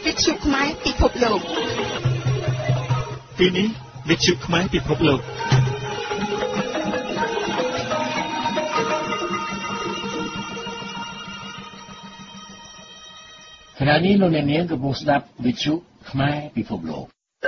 វិទ្យុខ្មែរពិភពលោកទីនេះវិទ្យុខ្មែរពិភពលោកខណៈនេះលោកអ្នកនាងកំពុងស្ដាប់វិទ្យុខ្មែរពិភពលោក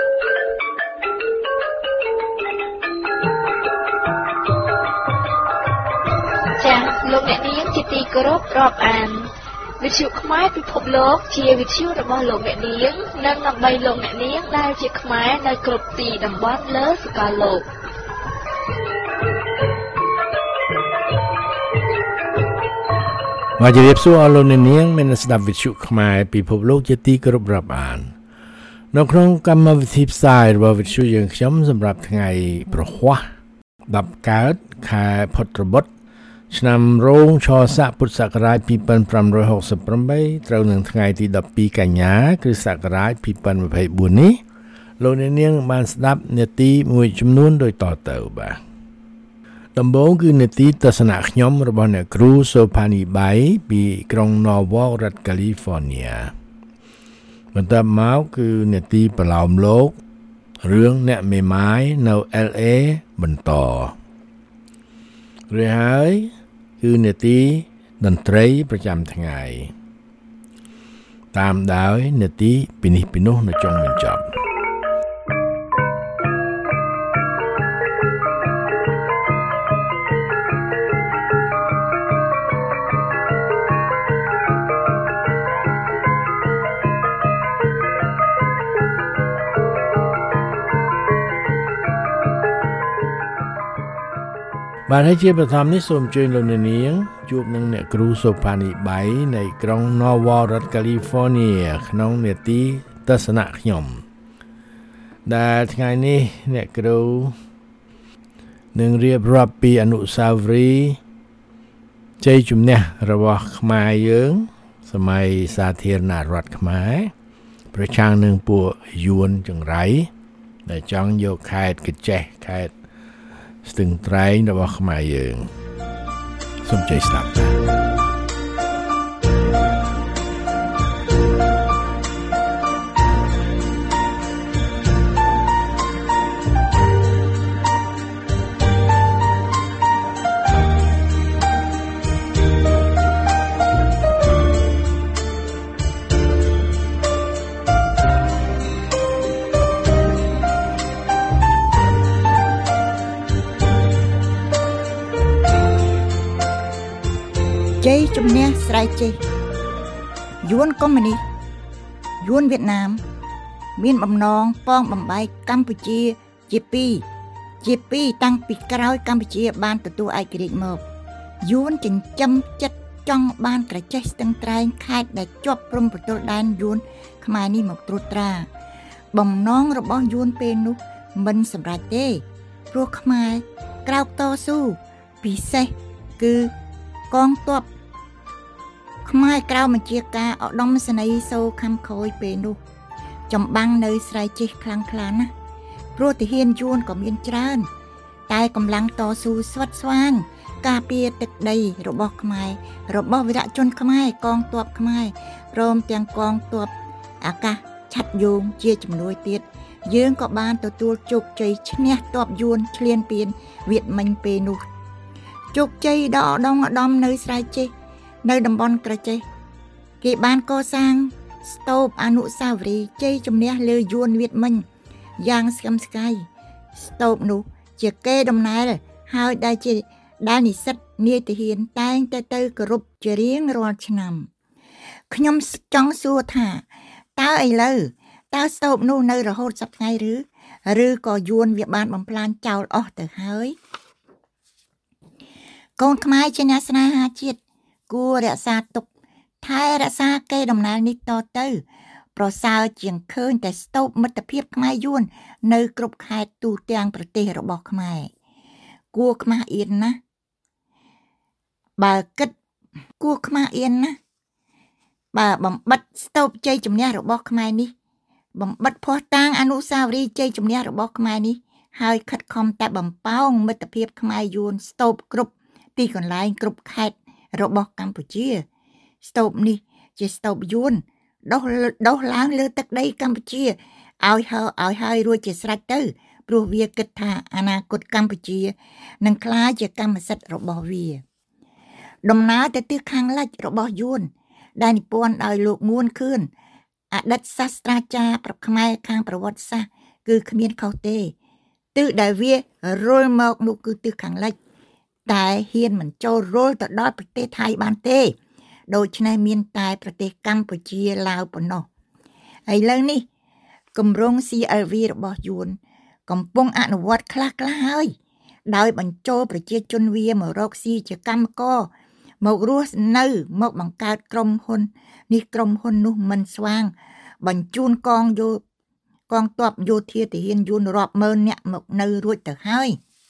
ចា៎លោកអ្នកនាងជាទីគោរពរាប់អានវិទ្យុខ្មែរពិភពលោកជាវិទ្យុរបស់លោកអ្នកនាងនិងដើម្បីលោកអ្នកនាងដែលជាខ្មែរនៅគ្រប់ទីតំបន់លើសកលលោកមកជម្រាបសួរអស់លោកអ្នកនាងមានស្ដាប់វិទ្យុខ្មែរពិភពលោកជាទីគោរពរាប់អាននៅក្នុងកម្មវិធីផ្សាយរបស់វិទ្យុយើងខ្ញុំសម្រាប់ថ្ងៃប្រហ័ស10កើតខែផុតត្របុត្រឆ្នាំរោងឆស័កពុទ្ធសករាជ2568ត្រូវនឹងថ្ងៃទី12កញ្ញាគ្រិស្តសករាជ2024នេះលោកអ្នកនាងបានស្ដាប់នាទីមួយចំនួនដូចតទៅបាទដំបូងគឺនាទីទស្សនៈខ្ញុំរបស់អ្នកគ្រូសូផានីបៃពីក្រុង Norwalk រដ្ឋ California បន្ទាប់មកគឺនាទីប្រឡោមលោករឿងអ្នកមេម៉ាយនៅ LA បន្តរួចហើយគឺនាទីតន្ត្រីប្រចាំថ្ងៃតាមដោយនាទីពីនេះពីនោះនៅចុងបញ្ចប់បាទហើយជាបឋមនេះសូមអញ្ជើញលោកអ្នកនាងជួបនឹងអ្នកគ្រូសូផានីបៃនៃក្រុង Norwalk រដ្ឋ California ក្នុងនាទីទស្សនៈខ្ញុំដែលថ្ងៃនេះអ្នកគ្រូនឹងរៀបរាប់ពីអនុស្សាវរីយ៍ជ័យជំនះរបស់ខ្មែរយើងសម័យសាធារណរដ្ឋខ្មែរប្រឆាំងនឹងពួកយួនចង្រៃដែលចង់យកខេត្តកញ្ចេះខេត្តស្ទឹងត្រែងរបស់ខ្មែរយើងសូមជ័យស្ដាប់ជ័យជំនះស្រែកចេះយួនកុម្មុយនីសយួនវៀតណាមមានបំណងប៉ងបំបែកកម្ពុជាជាពីរតាំងពីក្រោយកម្ពុជាបានទទួលឯករាជ្យមកយួនចិញ្ចឹមចិត្តចង់បានក្រចេះស្ទឹងត្រែងខេត្តដែលជាប់ព្រំប្រទល់ដែនយួនខ្មែរនេះមកត្រួតត្រាបំណងរបស់យួនពេលនោះមិនសម្រេចទេព្រោះខ្មែរក្រោកតស៊ូពិសេសគឺកងទ័ពខ្មែរក្រៅបញ្ជាការឧត្តមសេនីយ៍សូខំខូចពេលនោះចំបាំងនៅស្រែចេះខ្លាំងខ្លាណាស់ព្រោះទាហានយួនក៏មានច្រើនតែកម្លាំងតស៊ូស្វិតស្វាញការពារទឹកដីរបស់ខ្មែររបស់វីរជនខ្មែរកងទ័ពខ្មែរព្រមទាំងកងទ័ពអាកាសឆ័ត្រយោងជាជំនួយទៀតយើងក៏បានទទួលជោគជ័យឈ្នះទ័ពយួនឈ្លានពានវៀតមិញពេលនោះជោគជ័យដ៏ឧត្តមនៅស្រែចេះនៅតំបន់ក្រចេះគេបានកសាងស្ទូបអនុស្សាវរីយ៍ជ័យជំនះលើយួនវៀតមិញយ៉ាងស្កឹមស្កៃស្ទូបនោះជាកេរដំណែលហើយដែលនិស្សិតនាយទាហានតែងតែទៅគោរពជារៀងរាល់ឆ្នាំខ្ញុំចង់សួរថាតើឥឡូវតើស្ទូបនោះនៅរហូតសប្តាហ៍ថ្ងៃឬក៏យួនវាបានបំផ្លាញចោលអស់ទៅហើយកូនខ្មែរជាអ្នកស្នេហាជាតិគួររក្សាទុកថែរក្សាកេរដំណែលនេះតទៅប្រសើរជាងឃើញតែស្ទូបមិត្តភាពខ្មែរយួននៅគ្រប់ខេត្តទូទាំងប្រទេសរបស់ខ្មែរគួរខ្មាស់អៀនណាស់បើគិតគួរខ្មាស់អៀនណាស់បើបំបិតស្ទូបជ័យជំនះរបស់ខ្មែរនេះបំបិតភ័ស្តុតាងអនុស្សាវរីយ៍ជ័យជំនះរបស់ខ្មែរនេះហើយខិតខំតែបំផោងមិត្តភាពខ្មែរយួនស្ទូបគ្រប់ទីកន្លែងគ្រប់ខេត្តរបស់កម្ពុជាស្ទូបនេះជាស្ទូបយួនដុះឡើងលើទឹកដីកម្ពុជាឲ្យហើយរួចជាស្រេចទៅព្រោះវាគិតថាអនាគតកម្ពុជានឹងក្លាយជាកម្មសិទ្ធិរបស់វាដំណើរទៅទិសខាងលិចរបស់យួនដែលនិពន្ធដោយលោកងួនខឿនអតីតសាស្ត្រាចារ្យប្រខ្មែរខាងប្រវត្តិសាស្ត្រគឺគ្មានខុសទេទិសដែលវារុលមកនោះគឺទិសខាងលិចតែហ៊ានមិនចូលរុលទៅដល់ប្រទេសថៃបានទេដូច្នេះមានតែប្រទេសកម្ពុជាឡាវប៉ុណ្ណោះឥឡូវនេះគម្រោង CLV របស់យួនកំពុងអនុវត្តខ្លះហើយដោយបញ្ចូលប្រជាជនវាមករកស៊ីជាកម្មករមករស់នៅមកបង្កើតក្រុមហ៊ុននេះក្រុមហ៊ុននោះមិនស្វាងបញ្ជូនកងទ័ពយោធាទាហានយួនរាប់ម៉ឺននាក់មកនៅរួចទៅហើយ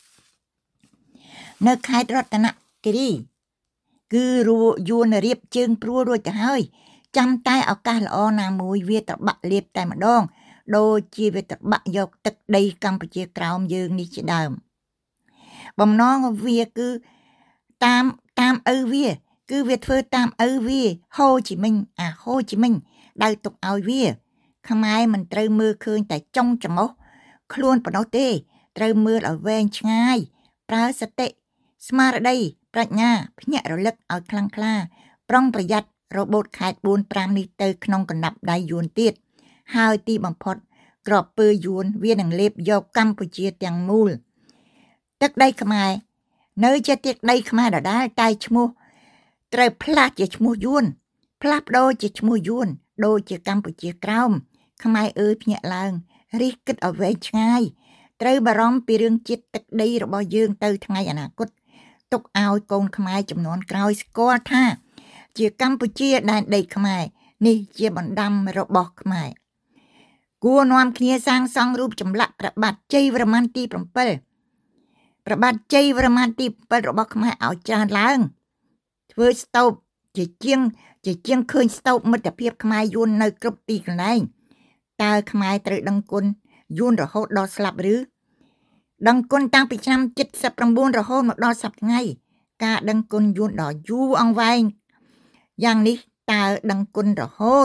នៅខេត្តរតនគិរីគឺយួនរៀបជើងព្រួរួចទៅហើយចាំតែឱកាសល្អណាមួយវាត្របាក់លេបតែម្ដងដូចជាវាត្របាក់យកទឹកដីកម្ពុជាក្រោមយើងនេះជាដើមបំណងវាគឺតាមឪវាគឺវាធ្វើតាមឪវាហូជីមិញដៅទុកឲ្យវាខ្មែរមិនត្រូវមើលឃើញតែចុងចង្អុះខ្លួនប៉ុណ្ណោះទេត្រូវមើលឲ្យវែងឆ្ងាយប្រើសតិស្មារតីប្រាជ្ញាភ្ញាក់រលឹកឲ្យខ្លាំងក្លាប្រុងប្រយ័ត្នរបូតខេត្ត 4-5 នេះទៅក្នុងកណ្ដាប់ដៃយួនទៀតហើយទីបំផុតក្របពើយួនវានឹងលេបយកកម្ពុជាទាំងមូលទឹកដីខ្មែរនៅជាទឹកដីខ្មែរដដែលតែឈ្មោះត្រូវផ្លាស់ជាឈ្មោះយួនផ្លាស់ប្ដូរជាឈ្មោះយួនដូចជាកម្ពុជាក្រោមខ្មែរអើយភ្ញាក់ឡើងរិះគិតឲ្យវែងឆ្ងាយត្រូវបារម្ភពីរឿងជាតិទឹកដីរបស់យើងទៅថ្ងៃអនាគតទុកឲ្យកូនខ្មែរចំនួនក្រោយស្គាល់ថាជាកម្ពុជាដែនដីខ្មែរនេះជាបណ្ដាំរបស់ខ្មែរគួរនាំគ្នាសាងសង់រូបចម្លាក់ព្រះបាទជ័យវរ្ម័នទី7ព្រះបាទជ័យវរ្ម័នទី7របស់ខ្មែរឲ្យច្រើនឡើងធ្វើស្តូបជាជាងឃើញស្តូបមិត្តភាពខ្មែរយួននៅគ្រប់ទីកន្លែងតើខ្មែរត្រូវដឹងគុណយួនរហូតដល់ស្លាប់ឬដឹងគុណតាំងពីឆ្នាំ79រហូតមកដល់សប្តាហ៍ថ្ងៃការដឹងគុណយួនដល់យូរអង្វែងយ៉ាងនេះតើដឹងគុណរហូត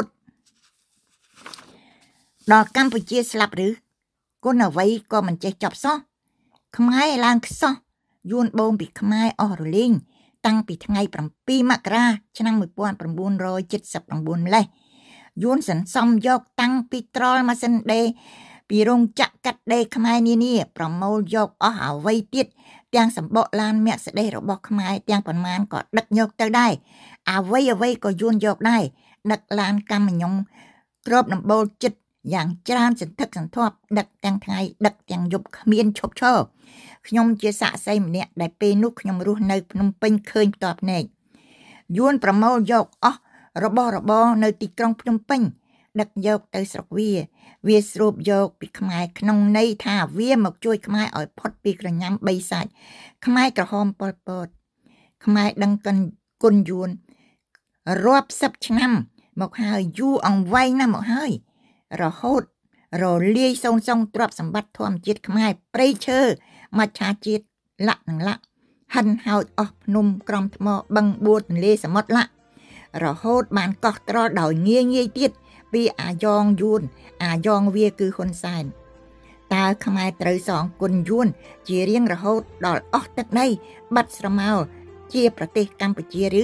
ដល់កម្ពុជាស្លាប់ឬគុណអ្វីក៏មិនចេះចប់សោះខ្មែរឡើងខ្សោះយួនបូមពីខ្មែរអស់រលីងតាំងពីថ្ងៃ7មករាឆ្នាំ1979ម្លេះយួនសន្សំយកតាំងពីត្រល់ម៉ាស៊ីនដេរពីរោងចក្រកាត់ដេរខ្មែរនានាប្រមូលយកអស់អ្វីទៀតទាំងសម្បកឡានមាក់សេដេរបស់ខ្មែរទាំងប៉ុន្មានក៏ដឹកយកទៅដែរអ្វីក៏យួនយកដែរដឹកឡានកម្មញ្ញគ្របដំបូលចិត្តយ៉ាងច្រើនសន្ធឹកសន្ធាប់ដឹកទាំងថ្ងៃដឹកទាំងយប់គ្មានឈប់ឈរខ្ញុំជាសាក្សីម្នាក់ដែលពេលនោះខ្ញុំរស់នៅភ្នំពេញឃើញផ្ទាល់ភ្នែកយួនប្រមូលយកអស់របស់របរនៅទីក្រុងភ្នំពេញដឹកយកទៅស្រុកវាស្រូបយកពីខ្មែរក្នុងន័យថាវាមកជួយខ្មែរឲ្យផុតពីក្រញាំបីសាច់ខ្មែរក្រហមប៉ុលពតខ្មែរដឹងគុណយួនរាប់សិបឆ្នាំមកហើយយូរអង្វែងណាស់មកហើយរហូតរលាយសូន្យសងទ្រព្យសម្បត្តិធម្មជាតិខ្មែរព្រៃឈើមច្ឆាជាតិលាក់នឹងលាក់ហិនហោចអស់ភ្នំក្រំថ្មបឹងបួរទន្លេសមុទ្រលាក់រហូតបានកោះត្រល់ដោយងាយទៀតពីអាយ៉ងយួនអាយ៉ងវាគឺហ៊ុនសែនតើខ្មែរត្រូវសងគុណយួនជារៀងរហូតដល់អស់ទឹកដីបាត់ស្រមោលជាប្រទេសកម្ពុជាឬ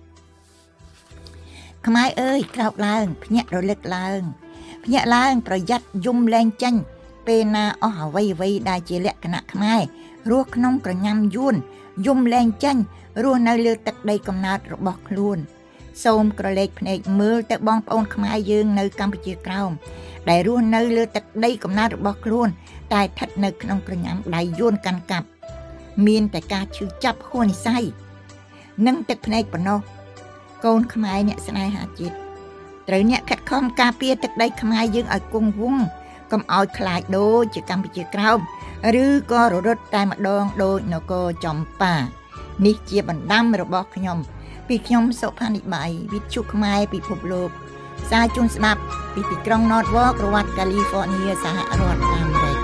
ខ្មែរអើយក្រោកឡើងភ្ញាក់រលឹកឡើងប្រយ័ត្នយំលែងចាញ់ពេលណាអស់អ្វីដែលជាលក្ខណៈខ្មែររស់ក្នុងក្រញាំយួនយំលែងចាញ់រស់នៅលើទឹកដីកំណើតរបស់ខ្លួនសូមក្រឡេកភ្នែកមើលទៅបងប្អូនខ្មែរយើងនៅកម្ពុជាក្រោមដែលរស់នៅលើទឹកដីកំណើតរបស់ខ្លួនតែស្ថិតនៅក្នុងក្រញាំដៃយួនកាន់កាប់មានតែការឈឺចាប់ហួសនិស្ស័យនិងទឹកភ្នែកប៉ុណ្ណោះកូនខ្មែរអ្នកស្នេហាជាតិត្រូវអ្នកខិតខំការពារទឹកដីខ្មែរយើងឲ្យគង់វង្សកុំឲ្យខ្លាចដូចជាកម្ពុជាក្រោមឬក៏រត់តែម្ដងដូចនគរចំប៉ានេះជាបណ្ដាំរបស់ខ្ញុំពីខ្ញុំសុផានិបាយវិទ្យុខ្មែរពិភពលោកសារជូនស្ដាប់ពីទីក្រុង Norwalk រដ្ឋ California សហរដ្ឋអាមេរិក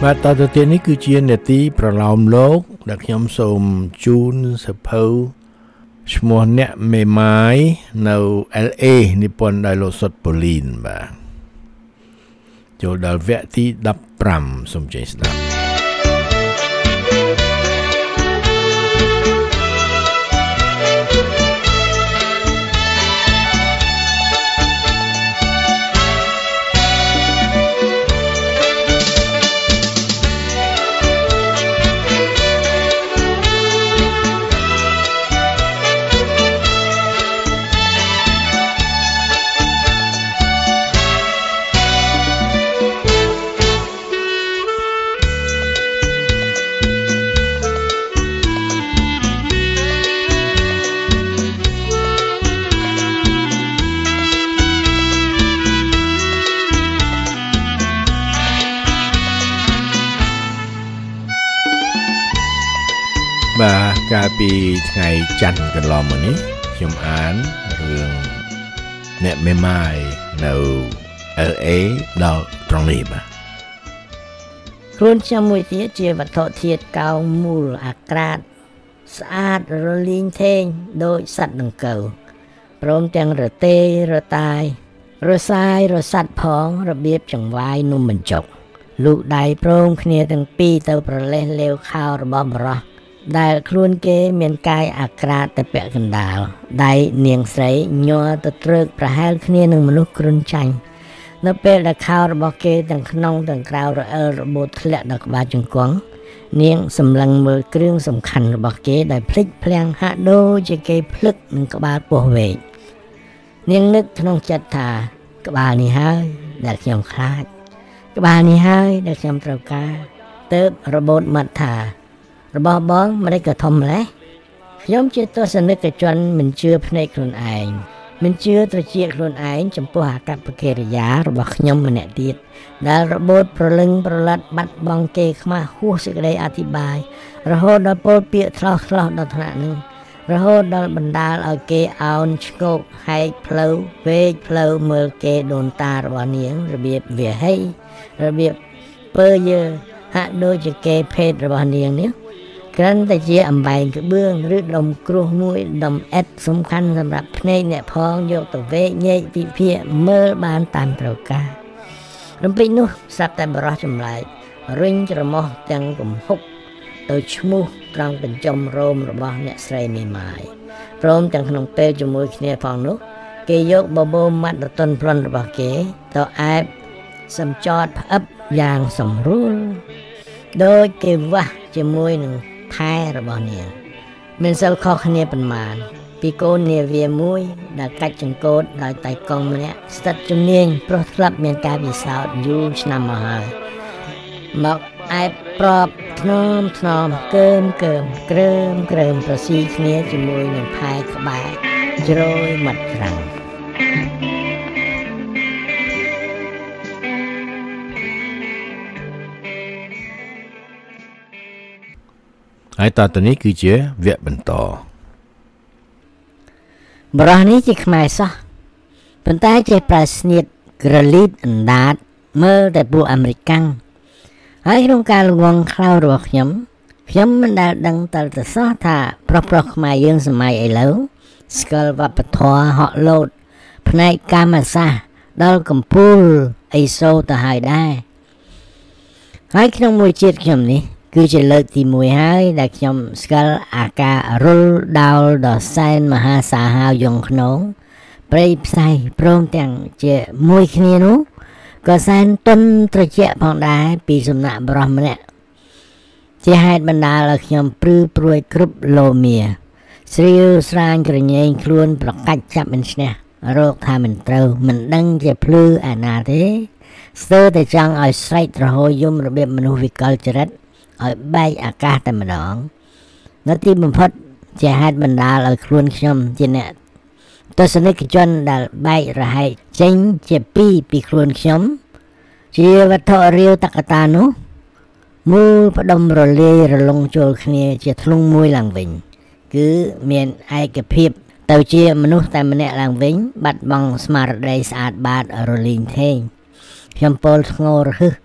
បាទតទៅទៀតនេះគឺជានេតិប្រឡោមលោកដែលខ្ញុំសូមជូនសភៅឈ្មោះអ្នកមេម៉ាយនៅ LA និពន្ធដោយលោកសុតប៉ូលីនបាទចូលដល់វគ្គទី15សូមជ័យស្ដាប់បាទកាលពីថ្ងៃច័ន្ទកន្លងមកនេះខ្ញុំអានរឿងអ្នកមេម៉ាយនៅ LA ដល់ត្រង់នេះបាទខ្លួនខ្ញុំមួយទៀតជាវត្ថុធាតុកោងមូលអាក្រាតស្អាតរលីងថេងដូចសត្វដង្កូវព្រមទាំងរទេរតាយរសាយរសាត់ផងរបៀបចង្វាយនំបញ្ចុកលូកដៃព្រមគ្នាទាំងពីរទៅប្រលេះលេវខោរបស់បរោះដែលខ្លួនគេមានកាយអាក្រាតតែពាក់កណ្ដាលដៃនាងស្រីញ័រទៅត្រើកប្រហែលគ្នានឹងមនុស្សគ្រុនចាញ់នៅពេលដែលខោរបស់គេទាំងក្នុងទាំងក្រៅរអិលរបូតធ្លាក់ដល់ក្បាលជង្គង់នាងសម្លឹងមើលគ្រឿងសំខាន់របស់គេដែលភ្លេចភ្លាំងហាក់ដូចជាគេភ្លឹកនឹងក្បាលពោះវែកនាងនឹកក្នុងចិត្តថាក្បាលនេះហើយដែលខ្ញុំខ្លាចក្បាលនេះហើយដែលខ្ញុំត្រូវការទើបរបូតមាត់ថារបស់បងមិនได้ក៏ធំម្លេះខ្ញុំជាទស្សនិកជនមិនជឿភ្នែកខ្លួនឯងមិនជឿត្រចៀកខ្លួនឯងចំពោះអាកប្បកិរិយារបស់ខ្ញុំម្នាក់ទៀតដែលរបូតប្រលឹងប្រឡាត់បាត់បង់គេខ្មាស់ហួសសេចក្តីអធិប្បាយរហូតដល់ពលពាក្យឆ្លោះដល់ថ្នាក់នេះរហូតដល់បណ្ដាលឲ្យគេអោនឆ្កោកហែកផ្លូវវែកផ្លូវមើលគេដូនតារបស់នាងរបៀបវាហីរបៀបពើយើហាក់ដូចជាគេភេទរបស់នាងនេះគ្រាន់តែជាអំបែងក្បឿងឬដុំគ្រោះមួយដុំអិតសំខាន់សម្រាប់ភ្នែកអ្នកផងយកទៅវែកញែកពិភាក្សាមើលបានតាមត្រូវការរំពេចនោះស្រាប់តែបរោះចម្លែករុញច្រមុះទាំងគំហុកទៅឈ្មោះត្រង់បញ្ចុំរោមរបស់អ្នកស្រីមេម៉ាយព្រមទាំងក្នុងពេលជាមួយគ្នាផងនោះគេយកបបោម៉ាត់រតុនប្លន់របស់គេទៅអែបសំចតផ្អឹបយ៉ាងសម្រួលដោយគេវាស់ជាមួយនឹងថែរបស់នាងមានសិលខុសគ្នាប៉ុន្មានពីកូននាវាមួយដែលកាច់ចង្កូតដោយតៃកង់ម្នាក់ស្ទើរជំនាញប្រុសធ្លាប់មានការពិសោធន៍យូរឆ្នាំមកហើយមកអែបប្របថ្នមកើមក្រើមប្រស៊ីគ្នាជាមួយនឹងផែក្បែរជ្រោយមាត់ក្រាំងហើយតទៅនេះគឺជាវគ្គបន្តបរោះនេះជាខ្មែរសោះប៉ុន្តែជាប្រស្នៀតក្រលីតអណ្ដាតមើលតែពួកអាមេរិកាំងហើយក្នុងការលងខ្លៅរបស់ខ្ញុំមិនដែលដឹងតើទៅសោះថាប្រុសខ្មែរយើងសម័យឥឡូវស្គាល់វប្បធម៌ហក់លោតផ្នែកកម្មសាស្ត្រដល់កម្ពូលអីសូទៅហើយដែរហើយក្នុងមួយជាតិខ្ញុំនេះគឺជាលើកទី1ហើយដែលខ្ញុំស្គាល់អាការរុលដោលដ៏សែនមហាសាហាវយងខ្នងព្រៃផ្សៃព្រមទាំងជាមួយគ្នានោះក៏សែនទន់ត្រជាក់ផងដែរពីសំណាក់បរិះម្នាក់ជាហេតុបណ្ដាលឲ្យខ្ញុំព្រឺព្រួយគ្រប់លោមាស្រាវស្រាញក្រញែងខ្លួនប្រកាច់ចាប់មិនឈ្នះរោគថាមិនត្រូវមិនដឹងជាភ្លឺអាណាទេស្ទើរតែចង់ឲ្យស្រែកត្រហោយំរបៀបមនុស្សវិកលចរិតឲ្យបែកអាកាសតែម្ដងនៅទីបំផុតជាហេតុបណ្ដាលឲ្យខ្លួនខ្ញុំជាអ្នកទស្សនិកជនដែលបែករហែកចេញជាពីរពីខ្លួនខ្ញុំជាវត្ថុរាវតកតានោះមូលផ្ដុំរលាយរលងចូលគ្នាជាធ្លុងមួយឡើងវិញគឺមានឯកភាពទៅជាមនុស្សតែម្នាក់ឡើងវិញបាត់បង់ស្មារតីស្អាតបាតរលីងថេងខ្ញុំពោលធ្ងររហឹស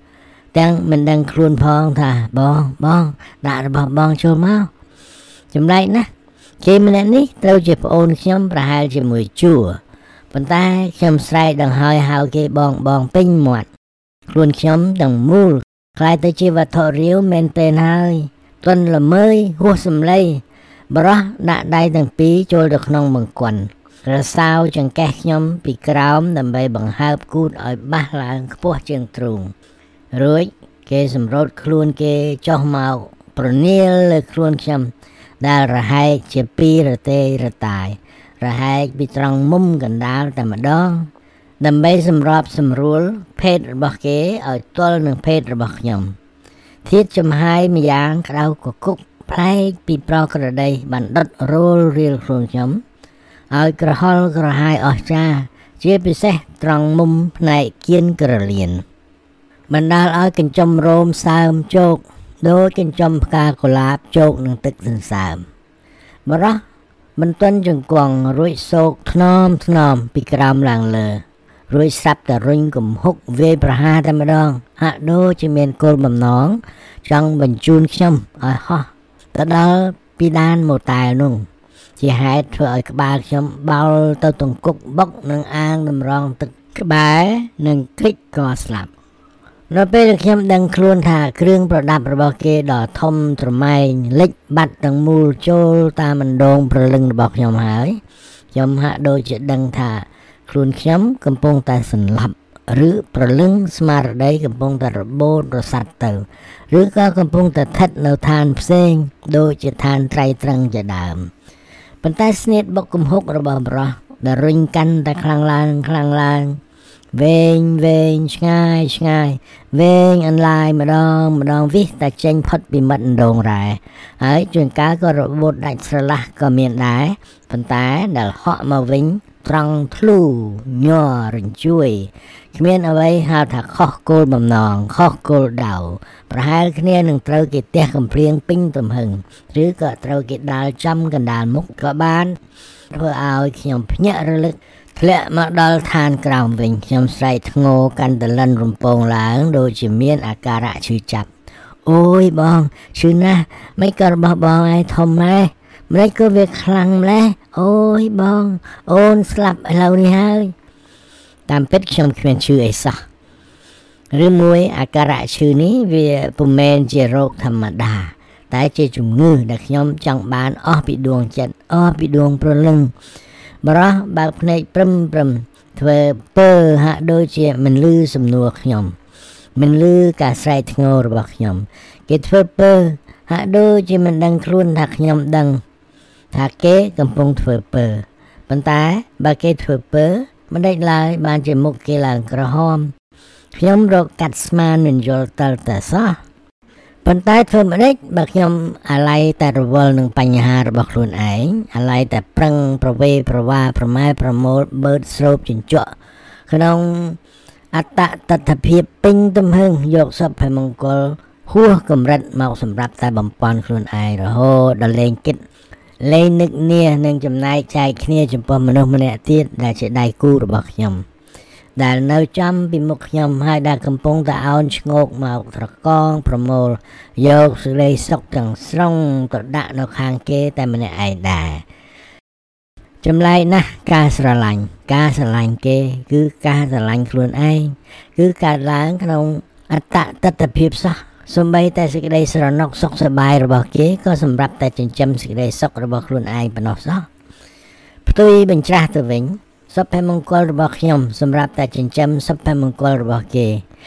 ទាំងមិនដឹងខ្លួនផងថាបងដាក់របស់បងចូលមកចម្លែកណាស់គេម្នាក់នេះត្រូវជាប្អូនខ្ញុំប្រហែលជាមួយជួប៉ុន្តែខ្ញុំស្រែកដង្ហើយហៅគេបងពេញមាត់ខ្លួនខ្ញុំទាំងមូលខ្លាយទៅជាវត្ថុរាវមែនទែនហើយទន់ល្មើយហួសសំឡេងបរោះដាក់ដៃទាំងពីរចូលទៅក្នុងបង្គន់រសើចង្កេះខ្ញុំពីក្រោមដើម្បីបង្ហើបគូតឲ្យបាសឡើងខ្ពស់ជាងទ្រូងរួចគេសម្រត់ខ្លួនគេចុះមកប្រនាលលើខ្លួនខ្ញុំដែលរហែកជាពីររទេរតាយរហែកពីត្រង់មុំកណ្ដាលតែម្ដងដើម្បីសម្របសម្រួលភេទរបស់គេឲ្យទល់នឹងភេទរបស់ខ្ញុំធាតចំហាយម្យ៉ាងក្តៅកគុកប្លែកពីប្រក្រតីបានដុតរលរៀលខ្លួនខ្ញុំឲ្យក្រហល់ក្រហាយអស្ចារ្យជាពិសេសត្រង់មុំផ្នែកគៀនក្រលៀនបណ្ដាលឲ្យកញ្ចុំរោមសើមជោកដូចកញ្ចុំផ្កាកុលាបជោកនឹងទឹកសន្សើមបរោះមិនទាន់ជង្គង់រួចសោកថ្នមពីក្រោមឡើងលើរួចស្រាប់តែរុញគំហុកវាយប្រហារតែម្ដងហាក់ដូចជាមានគោលបំណងចង់បញ្ជូនខ្ញុំឲ្យហោះទៅដល់ពីដានម៉ូតែលនោះជាហេតុធ្វើឲ្យក្បាលខ្ញុំបោលទៅទង្គុកបុកនឹងអាងតម្រង់ទឹកក្បែរនិងគ្រិចក៏ស្លាប់នៅពេលខ្ញុំដឹងខ្លួនថាគ្រឿងប្រដាប់របស់គេដ៏ធំត្រម៉ែងលិចបាត់ទាំងមូលចូលតាមអណ្ដូងព្រលឹងរបស់ខ្ញុំហើយខ្ញុំហាក់ដូចជាដឹងថាខ្លួនខ្ញុំកំពុងតែសន្លប់ឬព្រលឹងស្មារតីកំពុងតែរបូតរសាត់ទៅឬក៏កំពុងតែស្ថិតនៅឋានផ្សេងដូចជាឋានត្រៃត្រឹងជាដើមប៉ុន្តែស្នៀតបុកគំហុករបស់បរោះដែលរុញកាន់តែខ្លាំងឡើងវែងឆ្ងាយវែងអន្លាយម្ដងវិសតែចេញផុតពីមាត់អណ្ដូងរ៉ែហើយជួនកាលក៏របូតដាច់ស្រឡះក៏មានដែរប៉ុន្តែដែលហក់មកវិញត្រង់ធ្លូញ័ររញ្ជួយគ្មានអ្វីហៅថាខុសគោលបំណងខុសគោលដៅប្រហែលគ្នានឹងត្រូវគេទះកំភ្លៀងពេញទំហឹងឬក៏ត្រូវគេដាល់ចំកណ្ដាលមុខក៏បានធ្វើឲ្យខ្ញុំភ្ញាក់រលឹកធ្លាក់មកដល់ឋានក្រោមវិញខ្ញុំស្រែកធ្ងោកាន់តលិនរំពងឡើងដូចជាមានអាការៈឈឺចាប់អូយបងឈឺណាស់មិនក៏របស់បងឯងធំម៉ែម្លេចក៏វាខ្លាំងម្លេះអូយបងអូនស្លាប់ឥឡូវនេះហើយតាមពិតខ្ញុំគ្មានឈឺអីសោះឬមួយអាការៈឈឺនេះវាពុំមែនជារោគធម្មតាតែជាជំងឺដែលខ្ញុំចង់បានអស់ពីដួងចិត្តអស់ពីដួងព្រលឹងបរោះបើកភ្នែកព្រឹមធ្វើពើហាក់ដូចជាមិនឮសំណួរខ្ញុំមិនឮការស្រែកធ្ងោរបស់ខ្ញុំគេធ្វើពើហាក់ដូចជាមិនដឹងខ្លួនថាខ្ញុំដឹងថាគេកំពុងធ្វើពើប៉ុន្តែបើគេធ្វើពើមិនដេចឡើយបានជាមុខគេឡើងក្រហមខ្ញុំរកកាត់ស្មានមិនយល់តលតែសោះប៉ុន្តែធ្វើមិនដេចបើខ្ញុំអាឡ័យតែរវល់នឹងបញ្ហារបស់ខ្លួនឯងអាឡ័យតែប្រឹងប្រវេប្រវាប្រម៉ែប្រមូលបឺតស្រូបជញ្ជក់ក្នុងអត្តតថភាពពេញទំហឹងយកសុភមង្គលហួសកម្រិតមកសម្រាប់តែបំពន់ខ្លួនឯងរហូតដល់លែងគិតលែងនឹកនានឹងចំណែកចែកគ្នាចំពោះមនុស្សម្នាក់ទៀតដែលជាដៃគូរបស់ខ្ញុំដែលនៅចំពីមុខខ្ញុំហើយដែលកំពុងតែអោនឈ្ងោកមកត្រកងប្រមូលយកសេចក្តីសុខទាំងស្រុងទៅដាក់នៅខាងគេតែម្នាក់ឯងដែរចម្លែកណាស់ការស្រឡាញ់គេគឺការស្រឡាញ់ខ្លួនឯងគឺកើតឡើងក្នុងអត្តតថភាពសោះសូម្បីតែសេចក្តីស្រណុកសុខសប្បាយរបស់គេក៏សម្រាប់តែចិញ្ចឹមសេចក្តីសុខរបស់ខ្លួនឯងប៉ុណ្ណោះសោះផ្ទុយបញ្ច្រាស់ទៅវិញសុភមង្គលរបស់ខ្ញុំសម្រាប់តែចិញ្ចឹមសុភមង្គលរបស់គេ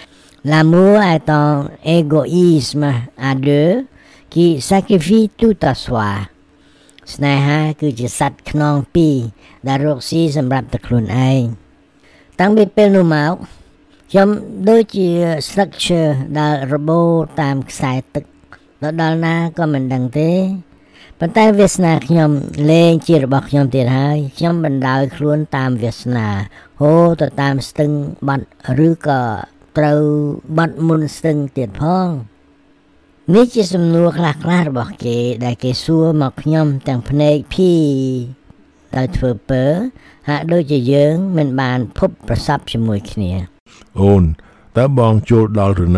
L'amour est un égoïsme à deux qui sacrifie tout à soi ស្នេហាគឺជាសត្វខ្នងពីរដែលរកស៊ីសម្រាប់តែខ្លួនឯងតាំងពីពេលនោះមកខ្ញុំដូចជាស្លឹកឈើដែលរបូរតាមខ្សែទឹកដល់ណាក៏មិនដឹងទេប៉ុន្តែវាសនាខ្ញុំលែងជារបស់ខ្ញុំទៀតហើយខ្ញុំបណ្ដោយខ្លួនតាមវាសនាហូរទៅតាមស្ទឹងបាត់ឬក៏ត្រូវបាត់មុនស្ទឹងទៀតផងនេះជាសំណួរខ្លះៗរបស់គេដែលគេសួរមកខ្ញុំទាំងភ្នែកភីដោយធ្វើពើហាក់ដូចជាយើងមិនបានភពប្រសពជាមួយគ្នាអូនតើបងចូលដល់ឬនៅ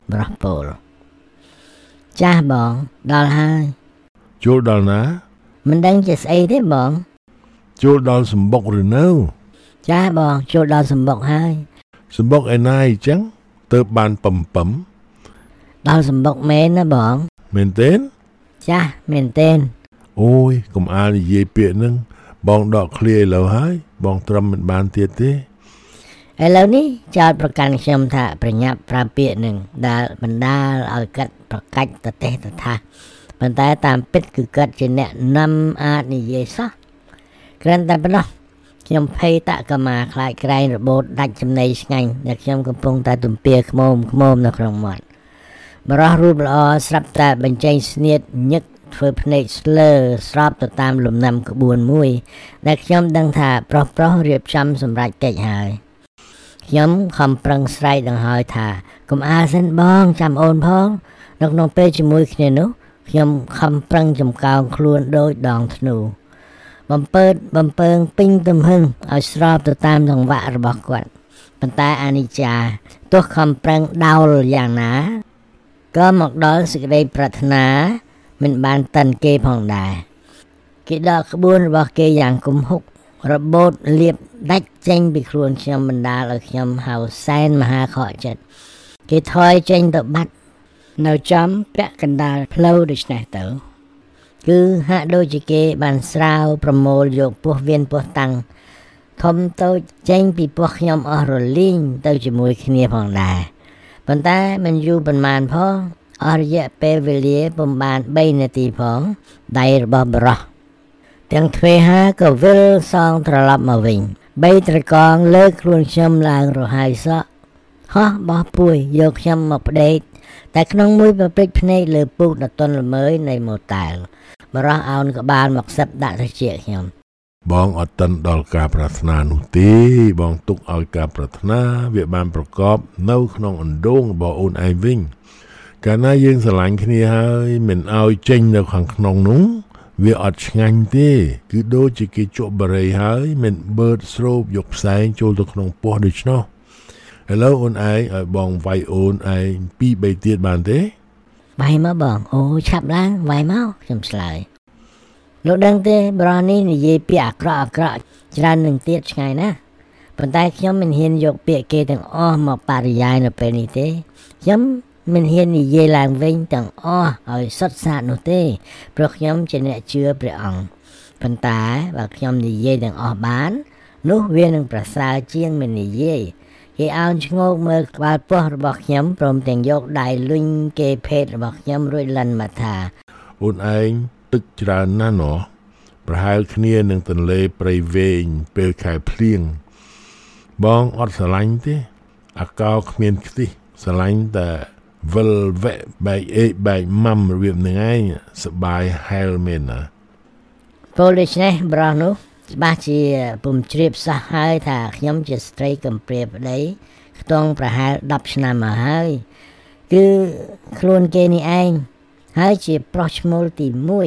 បរោះពោលចាស់បងដល់ហើយចូលដល់ណាមិនដឹងជាស្អីទេបងចូលដល់សម្បុកឬនៅចាស់បងចូលដល់សម្បុកហើយសម្បុកឯណាអញ្ចឹងទៅបានពំដល់សម្បុកមែនណាបងមែនទេចាស់មែនទេអូយកុំអាលនិយាយពាក្យហ្នឹងបងដកឃ្លាឥឡូវហើយបងត្រឹមមិនបានទៀតទេឥឡូវនេះចោតប្រកាន់ខ្ញុំថាប្រញាប់ប្រើពាក្យនឹងដែលបណ្ដាលឲ្យកាត់ប្រកាច់តទេសតថាប៉ុន្តែតាមពិតគឺគាត់ជាអ្នកនាំអាចនិយាយសោះគ្រាន់តែប៉ុណ្ណោះខ្ញុំភ័យតកមាខ្លាចក្រែងរបូតដាច់ចំណីឆ្ងាញ់ដែលខ្ញុំកំពុងតែទំពាខ្មោមនៅក្នុងមាត់បរោះរូបល្អស្រាប់តែបញ្ចេញស្នៀតញឹកធ្វើភ្នែកស្លើស្របទៅតាមលំនាំក្បួនមួយដែលខ្ញុំដឹងថាប្រុសរៀបចំសម្រាប់កិច្ចហើយខ្ញុំខំប្រឹងស្រែកដង្ហើយថាកុំអាលសិនបងចាំអូនផងនៅក្នុងពេលជាមួយគ្នានោះខ្ញុំខំប្រឹងចំកោងខ្លួនដូចដងធ្នូបំពើងពេញទំហឹងឲ្យស្របទៅតាមចង្វាក់របស់គាត់ប៉ុន្តែអនិច្ចាទោះខំប្រឹងដោលយ៉ាងណាក៏មកដល់សេចក្តីប្រាថ្នាមិនបានតាន់គេផងដែរគេដកក្បួនរបស់គេយ៉ាងគំហុករបូតលៀបដាច់ចេញពីខ្លួនខ្ញុំបណ្ដាលឲ្យខ្ញុំហៅសែនមហាខកចិត្តគេថយចេញទៅបាត់នៅចំពាក់កណ្ដាលផ្លូវដូចនេះទៅគឺហាក់ដូចជាគេបានស្រាវប្រមូលយកពោះវៀនពោះតាំងធំតូចចេញពីពោះខ្ញុំអស់រលីងទៅជាមួយគ្នាផងដែរប៉ុន្តែមិនយូរប៉ុន្មានផងអស់រយៈពេលវេលាពុំបាន3នាទីផងដៃរបស់បរោះទាំងទ្វេហាក៏វិលសងត្រឡប់មកវិញ3ត្រកងលើកខ្លួនខ្ញុំឡើងរហ័យសក់ហោះបោះពួយយកខ្ញុំមកផ្ដេកតែក្នុងមួយប្រព្រឹត្តភ្នែកលើពូកដ៏ទន់ល្មើយនៃម៉ូតែលបរោះអោនក្បាលមកសឹបដាក់ត្រចៀកខ្ញុំបងអត់ទាន់ដល់ការប្រាថ្នានោះទេបងទុកឲ្យការប្រាថ្នាវាបានប្រកបនៅក្នុងអណ្ដូងរបស់អូនឯងវិញកាលណាយើងស្រឡាញ់គ្នាហើយមិនឲ្យចេញនៅខាងក្នុងនោះវាអត់ឆ្ងាញ់ទេគឺដូចជាគេជក់បារីហើយមិនបឺតស្រូបយកផ្សែងចូលទៅក្នុងពោះដូច្នោះឥឡូវអូនឯងឲ្យបងវាយអូនឯង2-3ទៀតបានទេវាយមកបងអូឆាប់ឡើងវាយមកខ្ញុំឆ្លើយលោកដឹងទេបរោះនេះនិយាយពាក្យអាក្រក់ច្រើននឹងទៀតឆ្ងាយណាស់ប៉ុន្តែខ្ញុំមិនហ៊ានយកពាក្យគេទាំងអស់មកបរិយាយនៅពេលនេះទេខ្ញុំមិនហ៊ាននិយាយឡើងវិញទាំងអស់ឲ្យសុទ្ធសាធនោះទេព្រោះខ្ញុំជាអ្នកជឿព្រះអង្គប៉ុន្តែបើខ្ញុំនិយាយទាំងអស់បាននោះវានឹងប្រសើរជាងមិននិយាយគេអោនឈ្ងោកមើលក្បាលពោះរបស់ខ្ញុំព្រមទាំងយកដៃលុញគេភេទរបស់ខ្ញុំរួចលិនមកថាអូនឯងទឹកច្រើនណាស់ណោះប្រហែលគ្នានឹងទន្លេព្រៃវែងពេលខែភ្លៀងបងអត់ស្រឡាញ់ទេអាកោគ្មានខ្ទិះស្រឡាញ់តែវិលវែកបែកអេបែកម៉ាំរបៀបហ្នឹងឯងសបាយហែលមែនណាពលដូច្នេះបរោះនោះច្បាស់ជាពុំជ្រាបសោះហើយថាខ្ញុំជាស្ត្រីកំព្រាប្តីខ្ទង់ប្រហែល10ឆ្នាំមកហើយគឺខ្លួនគេនេះឯងហើយជាប្រុសឈ្មោលទី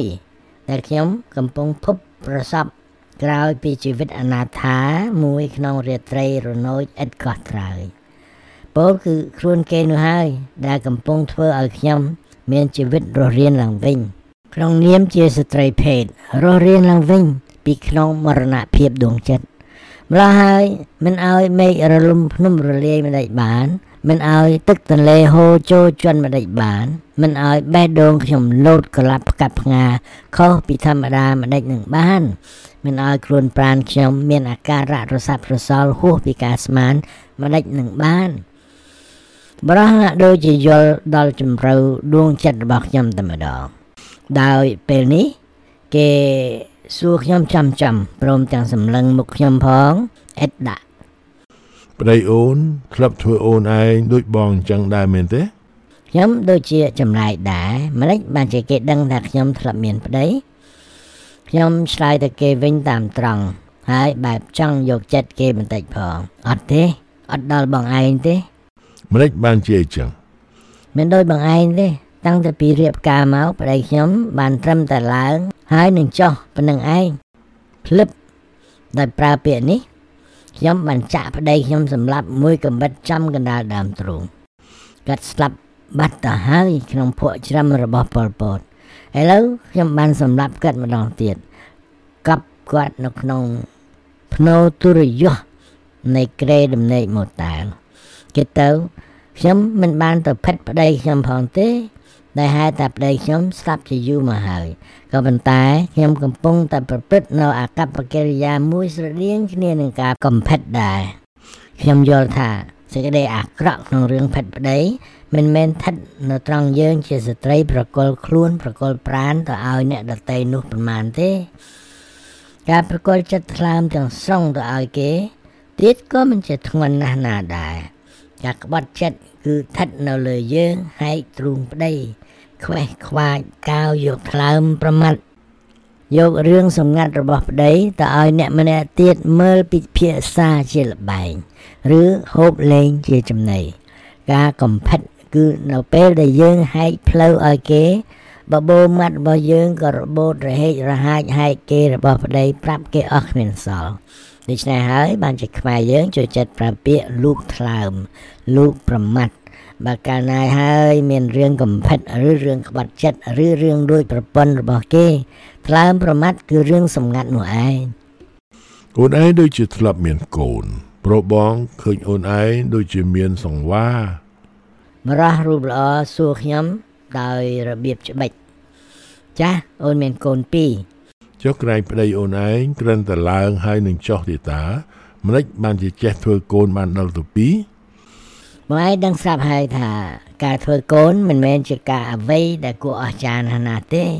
1ដែលខ្ញុំកំពុងភពប្រសពក្រោយពីជីវិតអនាថាមួយក្នុងរាត្រីរនោចឥតកោះត្រើយពលគឺខ្លួនគេនោះហើយដែលកំពុងធ្វើឲ្យខ្ញុំមានជីវិតរស់រានឡើងវិញក្នុងនាមជាស្ត្រីភេទរស់រានឡើងវិញពីក្នុងមរណភាពដួងចិត្តម្ល៉េះហើយមិនឲ្យមេឃរលំភ្នំរលាយមិនដេចបានមិនឲ្យទឹកទន្លេហូរចូលជន់មិនដេចបានមិនឲ្យបេះដូងខ្ញុំលោតក្លាប់ផ្កាប់ផ្ងាខុសពីធម្មតាមិនដេចនឹងបានមិនឲ្យខ្លួនប្រាណខ្ញុំមានអាការៈរសាប់រសល់ហួសពីការស្មានមិនដេចនឹងបានបរោះដូចជាយល់ដល់ជំរឿដួងចិត្តរបស់ខ្ញុំតែម្ដងដោយពេលនេះគេសួរខ្ញុំចាំព្រមទាំងសម្លឹងមុខខ្ញុំផងអិតដាក់ប្តីអូនធ្លាប់ធ្វើអូនឯងដូចបងអញ្ចឹងដែរមែនទេខ្ញុំដូចជាចម្លែកដែរម្ល៉េចបានជាគេដឹងថាខ្ញុំធ្លាប់មានប្តីខ្ញុំឆ្លើយទៅគេវិញតាមត្រង់ហើយបែបចង់យកចិត្តគេបន្តិចផងអត់ទេអត់ដល់បងឯងទេម្ល៉េចបានជាអញ្ចឹងមិនដូចបងឯងទេតាំងតែពីរៀបការមកប្តីខ្ញុំបានត្រឹមតែឡើងហើយនឹងចុះប៉ុណ្្នឹងឯងភ្លឹបដោយប្រើពាក្យនេះខ្ញុំបានចាក់ប្តីខ្ញុំសម្លាប់មួយកំបិតចំកណ្ដាលដើមទ្រូងគាត់ស្លាប់បាត់ទៅហើយក្នុងភក់ច្រឹមរបស់ប៉ុលពតឥឡូវខ្ញុំបានសម្លាប់គាត់ម្ដងទៀតកប់គាត់នៅក្នុងភ្នូទុរយសនៃក្រែដំណេកម៉ូតែលគេទៅខ្ញុំមិនបានទៅផិតប្តីខ្ញុំផងទេដែលហេតុតែប្តីខ្ញុំស្លាប់ជាយូរមកហើយក៏ប៉ុន្តែខ្ញុំកំពុងតែប្រព្រឹត្តនៅអាកប្បកិរិយាមួយស្រដៀងគ្នានឹងការកំផិតដែរខ្ញុំយល់ថាសេចក្តីអាក្រក់ក្នុងរឿងផិតប្តីមិនមែនស្ថិតនៅត្រង់យើងជាស្ត្រីប្រកល់ខ្លួនប្រកល់ប្រាណទៅឲ្យអ្នកដទៃនោះប្រមាណទេការប្រកល់ចិត្តថ្លើមទាំងស្រុងទៅឲ្យគេទៀតក៏មិនជាធ្ងន់ណាស់ណាដែរការក្បត់ចិត្តគឺស្ថិតនៅលើយើងហែកទ្រូងប្តីខ្វេះខ្វាចកាវយកថ្លើមប្រមាត់យករឿងសម្ងាត់របស់ប្តីទៅឲ្យអ្នកម្នាក់ទៀតមើលពិភាក្សាជាល្បែងឬហូបលេងជាចំណីការកំផិតគឺនៅពេលដែលយើងហែកផ្លូវឲ្យគេបបោមាត់របស់យើងក៏របូតរហេករហាចហែកគេរបស់ប្តីប្រាប់គេអស់គ្មានសល់ដូច្នេះហើយបានជាខ្មែរយើងចូលចិត្តប្រើពាក្យលូកថ្លើមលូកប្រមាត់បើកាលណាហើយមានរឿងកំផិតឬរឿងក្បត់ចិត្តឬរឿងលួចប្រពន្ធរបស់គេថ្លើមប្រមាត់គឺរឿងសម្ងាត់នោះឯងអូនឯងដូចជាធ្លាប់មានកូនប្រុសបងឃើញអូនឯងដូចជាមានសង្វាមរះរូបល្អសួរខ្ញុំដោយរបៀបច្បិចចាស់អូនមានកូន2 ចុះក្រែងប្តីអូនឯងគ្រាន់តែឡើងហើយនឹងចុះទេតាម្លេចបានជាចេះធ្វើកូនបានដល់ទៅ2 បងឯងដឹងស្រាប់ហើយថាការធ្វើកូនមិនមែនជាការអ្វីដែលគួរអស្ចារ្យណាស់ទេ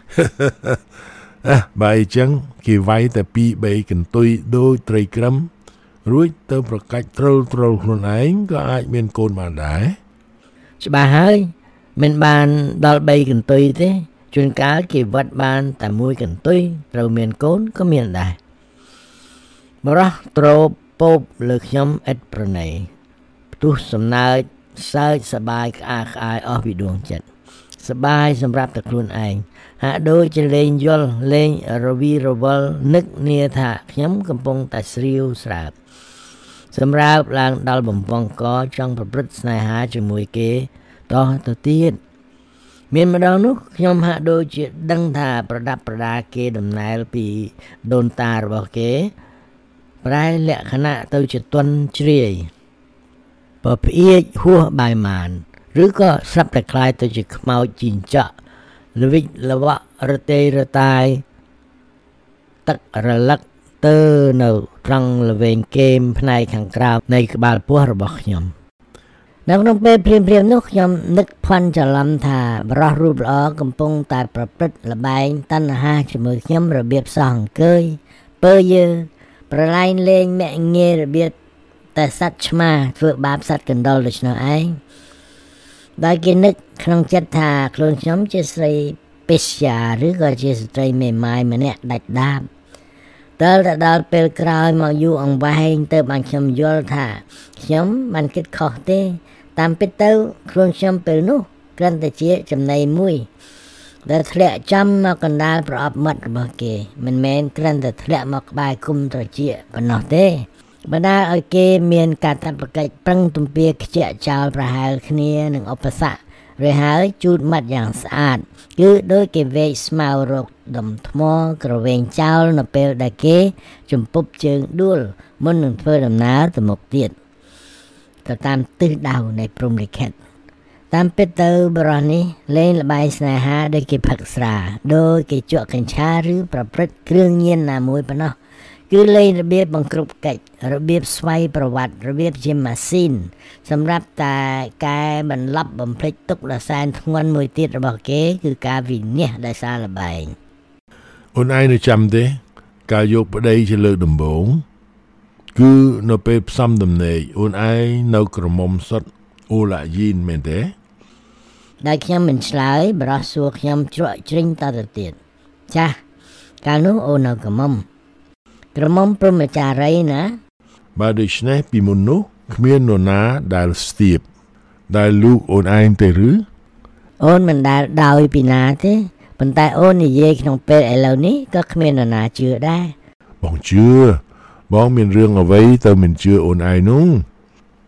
បើអញ្ចឹងគេវាយតែ2-3កន្ទុយដូចត្រីក្រឹមរួចទៅប្រកាច់ត្រុលខ្លួនឯងក៏អាចមានកូនបានដែរច្បាស់ហើយមិនបានដល់3កន្ទុយទេជួនកាលគេវត្តបានតែ1កន្ទុយត្រូវមានកូនក៏មានដែរបរោះត្រោពោបលើខ្ញុំឥតប្រណីផ្ទុះសំណើចសើចសបាយក្អាកក្អាយអស់ពីដួងចិត្តសបាយសម្រាប់តែខ្លួនឯងហាក់ដូចជាលេងយល់លេងរវីរវល់នឹកនាថាខ្ញុំកំពុងតែស្រាវស្រើបសម្រាប់ឡើងដល់បំពង់កចង់ប្រព្រឹត្តស្នេហាជាមួយគេតោះទៅទៀតមានម្ដងនោះខ្ញុំហាក់ដូចជាដឹងថាប្រដាប់ប្រដាគេដំណើរពីដូនតារបស់គេប្រែលក្ខណៈទៅជាទន់ជ្រាយបើផ្អៀកហួសបាយម៉ានឬក៏ស្រាប់តែคล้ายទៅជាខ្មោចជីងចក់ល្វិចល្វក់រទេរតាយទឹករលឹកទៅនៅត្រង់ល្វែងគែមផ្នែកខាងក្រៅនៃក្បាលពោះរបស់ខ្ញុំនៅក្នុងពេលព្រាមនោះខ្ញុំនឹកភ័ន្តច្រឡំថាបរិះរូបល្អកំពុងតែប្រព្រឹត្តល្បែងតណ្ហាជាមួយខ្ញុំរបៀបសោះអង្គើយពើយើប្រឡែងលេងមាក់ងាយរបៀបតែសត្វឆ្មាធ្វើបាបសត្វកណ្ដុរដូច្នោះឯងដោយគេនឹកក្នុងចិត្តថាខ្លួនខ្ញុំជាស្រីពេស្យាឬក៏ជាស្ត្រីមេម៉ាយម្នាក់ដាច់ដាបដល់ពេលក្រោយមកយូរអង្វែងទៅបានខ្ញុំយល់ថាខ្ញុំមិនគិតខុសទេតាមពិតទៅខ្លួនខ្ញុំពេលនោះគ្រាន់តែជាចំណីមួយដែលធ្លាក់ចំមកកណ្ដាលប្រអប់មាត់របស់គេមិនមែនគ្រាន់តែធ្លាក់មកក្បែរគុំត្រចៀកប៉ុណ្ណោះទេបណ្ដាលឲ្យគេមានកាតព្វកិច្ចប្រឹងទំពាខ្ជាក់ចោលប្រហែលគ្នានឹងឧបសគ្គរួចហើយជូតមាត់យ៉ាងស្អាតគឺដោយគេវែកស្មៅរកដុំថ្មក្រវែងចោលនៅពេលដែលគេជំពប់ជើងដួលមុននឹងធ្វើដំណើរទៅមុខទៀតទៅតាមទិសដៅនៃព្រហ្មលិខិតតាមពិតទៅបរិះនេះលេងល្បែងស្នេហាដោយគេផឹកស្រាដោយគេជក់កញ្ឆាឬប្រព្រឹត្តគ្រឿងញៀនណាមួយប៉ុណ្ណោះគឺលេងរបៀបបង្ក្រប់កិច្ចរបៀបស្វ័យប្រវត្តិរបៀបជាម៉ាស៊ីនសម្រាប់តែកែបន្លប់បំភ្លេចទុកដ៏សែនធ្ងន់មួយទៀតរបស់គេគឺការវិនិច្ឆ័យដោយសារល្បែងអូនឯងនៅចាំទេការយកប្តីជាលើកដំបូងគឺនៅពេលផ្សំដំណេកអូនឯងនៅក្រមុំសុទ្ធអូឡាយីនមែនទេដែលខ្ញុំមិនឆ្លើយបរោះសួរខ្ញុំជ្រក់ជ្រិញតទៅទៀតចាស់កាលនោះអូននៅក្រមុំព្រហ្មចារីណាបើដូច្នេះពីមុននោះគ្មាននរណាដែលស្ទាបដែលលូកអូនឯងទេឬអូនមិនដែលដោយពីណាទេប៉ុន្តែអូននិយាយក្នុងពេលឥឡូវនេះក៏គ្មាននរណាជឿដែរបងជឿបងមានរឿងអ្វីទៅមិនជឿអូនឯងនោះ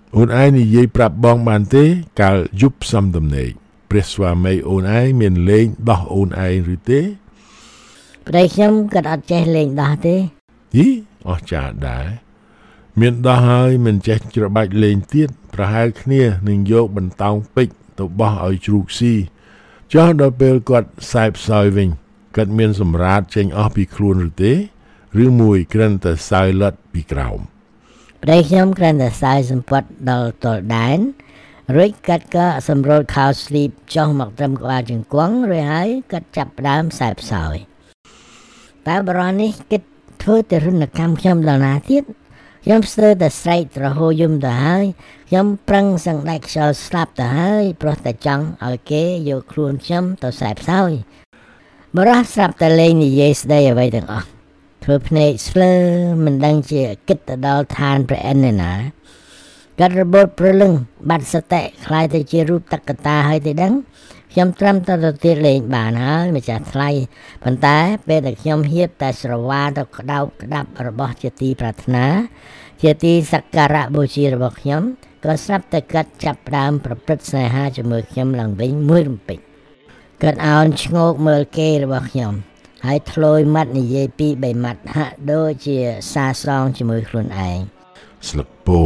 អូនឯងនិយាយប្រាប់បងបានទេកាលយប់សំដំណេកព្រះស្វាមីអូនឯងមានលេងដោះអូនឯងឬទេប្តីខ្ញុំក៏អត់ចេះលេងដោះទេយីអស់ចាដែរមានដោះហើយមិនចេះច្របាច់លេងទៀតប្រហែលគ្នានឹងយកបន្តោងពេជ្រទៅបោះឲ្យជ្រូកស៊ីចុះដល់ពេលគាត់សែបសោយវិញគាត់មានសម្រាតចេញអស់ពីខ្លួនឬទេឬមួយគ្រាន់តែសើយលត់ពីក្រោមប្តីខ្ញុំគ្រាន់តែសើយសម្ពត់ដល់ទល់ដែនរួចកាត់ក៏សម្រួលខោស្លីបចុះមកត្រឹមក្បាលជង្គង់រួចហើយកាត់ចាប់ដើមសែបសោយតែបរិនេះគិតធ្វើតែរនកម្មខ្ញុំដល់ណាទៀតខ្ញុំស្ទើរតែស្រែករហូតយំទៅហើយខ្ញុំប្រឹងសង្ដែកខ្យល់ស្លាប់ទៅហើយព្រោះតែចង់ឲ្យគេយកខ្លួនខ្ញុំទៅសែបសោយបរិស្រាប់តែលេងនិយាយស្ដីអ្វីទាំងអស់ធ្វើភ្នែកស្លើមិនដឹងជាគិតទៅដល់ឋានព្រះអិនឯណាកាត់របូតព្រលឹងបាត់សតិខ្លាយទៅជារូបតក្កតាហើយទេដឹងខ្ញុំត្រឹមតែទៅទៀតលេងបានហើយម្ចាស់ថ្លៃប៉ុន្តែពេលដែលខ្ញុំហៀបតែស្រវាទៅក្តោបក្តាប់របស់ជាទីប្រាថ្នាជាទីសក្ការៈបូជារបស់ខ្ញុំក៏ស្រាប់តែកាត់ចាប់ដើមប្រព្រឹត្តស្នេហាជាមួយខ្ញុំឡើងវិញមួយរំពេចកាត់អោនឈ្ងោកមើលគេរបស់ខ្ញុំហើយធ្លោយមាត់និយាយពី3មាត់ហាក់ដូចជាសាស្រងជាមួយខ្លួនឯងស្លឹកពោ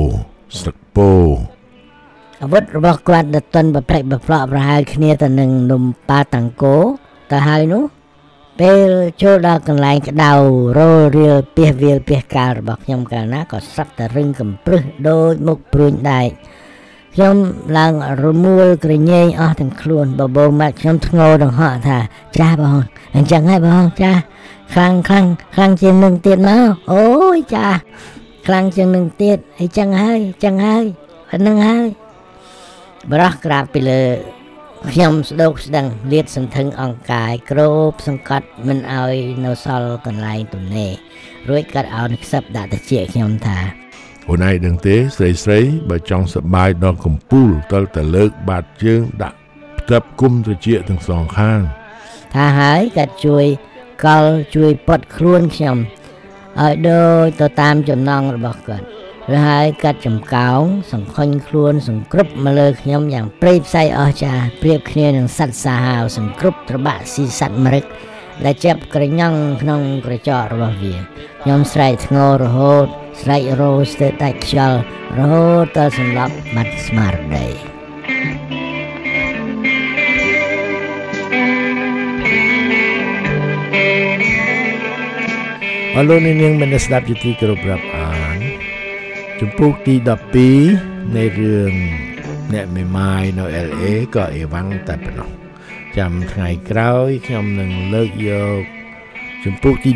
អាវុធរបស់គាត់ដតុនប្រព្រឹត្តប្រផ្លាក់ប្រហែលគ្នាទៅនឹងនំប៉ាតាំងកូទៅហើយនោះពេលចូលដល់កន្លែងក្តៅរលរៀលពីវាលពីកាលរបស់ខ្ញុំកាលណាក៏ស្រាប់តែរឹងកំព្រឹសដូចមុខព្រួញដែកខ្ញុំឡើងរមួលក្រញែងអស់ទាំងខ្លួនបបោម៉ាត់ខ្ញុំធ្ងោដង្ហក់ថាចាស់បងអញ្ចឹងហើយបងចាស់ខ្លាំងជាងនឹងទៀតមកអូយចាស់ខ្លាំងជាងនឹងទៀតអីចឹងហើយហ្នឹងហើយបរោះក្រាបពីលើខ្ញុំស្ដោកស្ដឹងលាតសន្ធឹងអង្កាយគ្របសង្កត់មិនឲ្យនៅសល់កន្លែងទំនេររួចកាត់អោនខ្សឹបដាក់ទៅជាខ្ញុំថាអូនឯងដឹងទេស្រីបើចង់សប្បាយដល់កំពូលតើតែលើកបាតជើងដាក់ផ្ទប់គុំត្រចៀកទាំងសងខាងថាហើយកាត់ជួយកល់ជួយពត់ខ្លួនខ្ញុំឲ្យដូចទៅតាមចំណងរបស់គាត់ឬហើយកាត់ចំកោងសង្ខុញខ្លួនសង្គ្រប់មកលើខ្ញុំយ៉ាងព្រៃផ្សៃអស្ចារ្យប្រៀបគ្នានឹងសត្វសាហាវសង្គ្រប់ត្របាក់ស៊ីសត្វមរឹកដែលចាប់ក្រញ៉ង់ក្នុងក្រចករបស់វាខ្ញុំស្រែកធ្ងររហូតស្រែករោស្ទើរដាច់ខ្យល់រហូតដល់សន្លប់បាត់ស្មារតីអរលោកនាងមានស្ដាប់ជាទីគោរពរាប់អានជំពូកទី12នៃរឿងអ្នកមេម៉ាយនៅ LA ក៏អីវ៉ាំងតែប៉ុណ្ណោះចាំថ្ងៃក្រោយខ្ញុំនឹងលើកយកជំពូកទី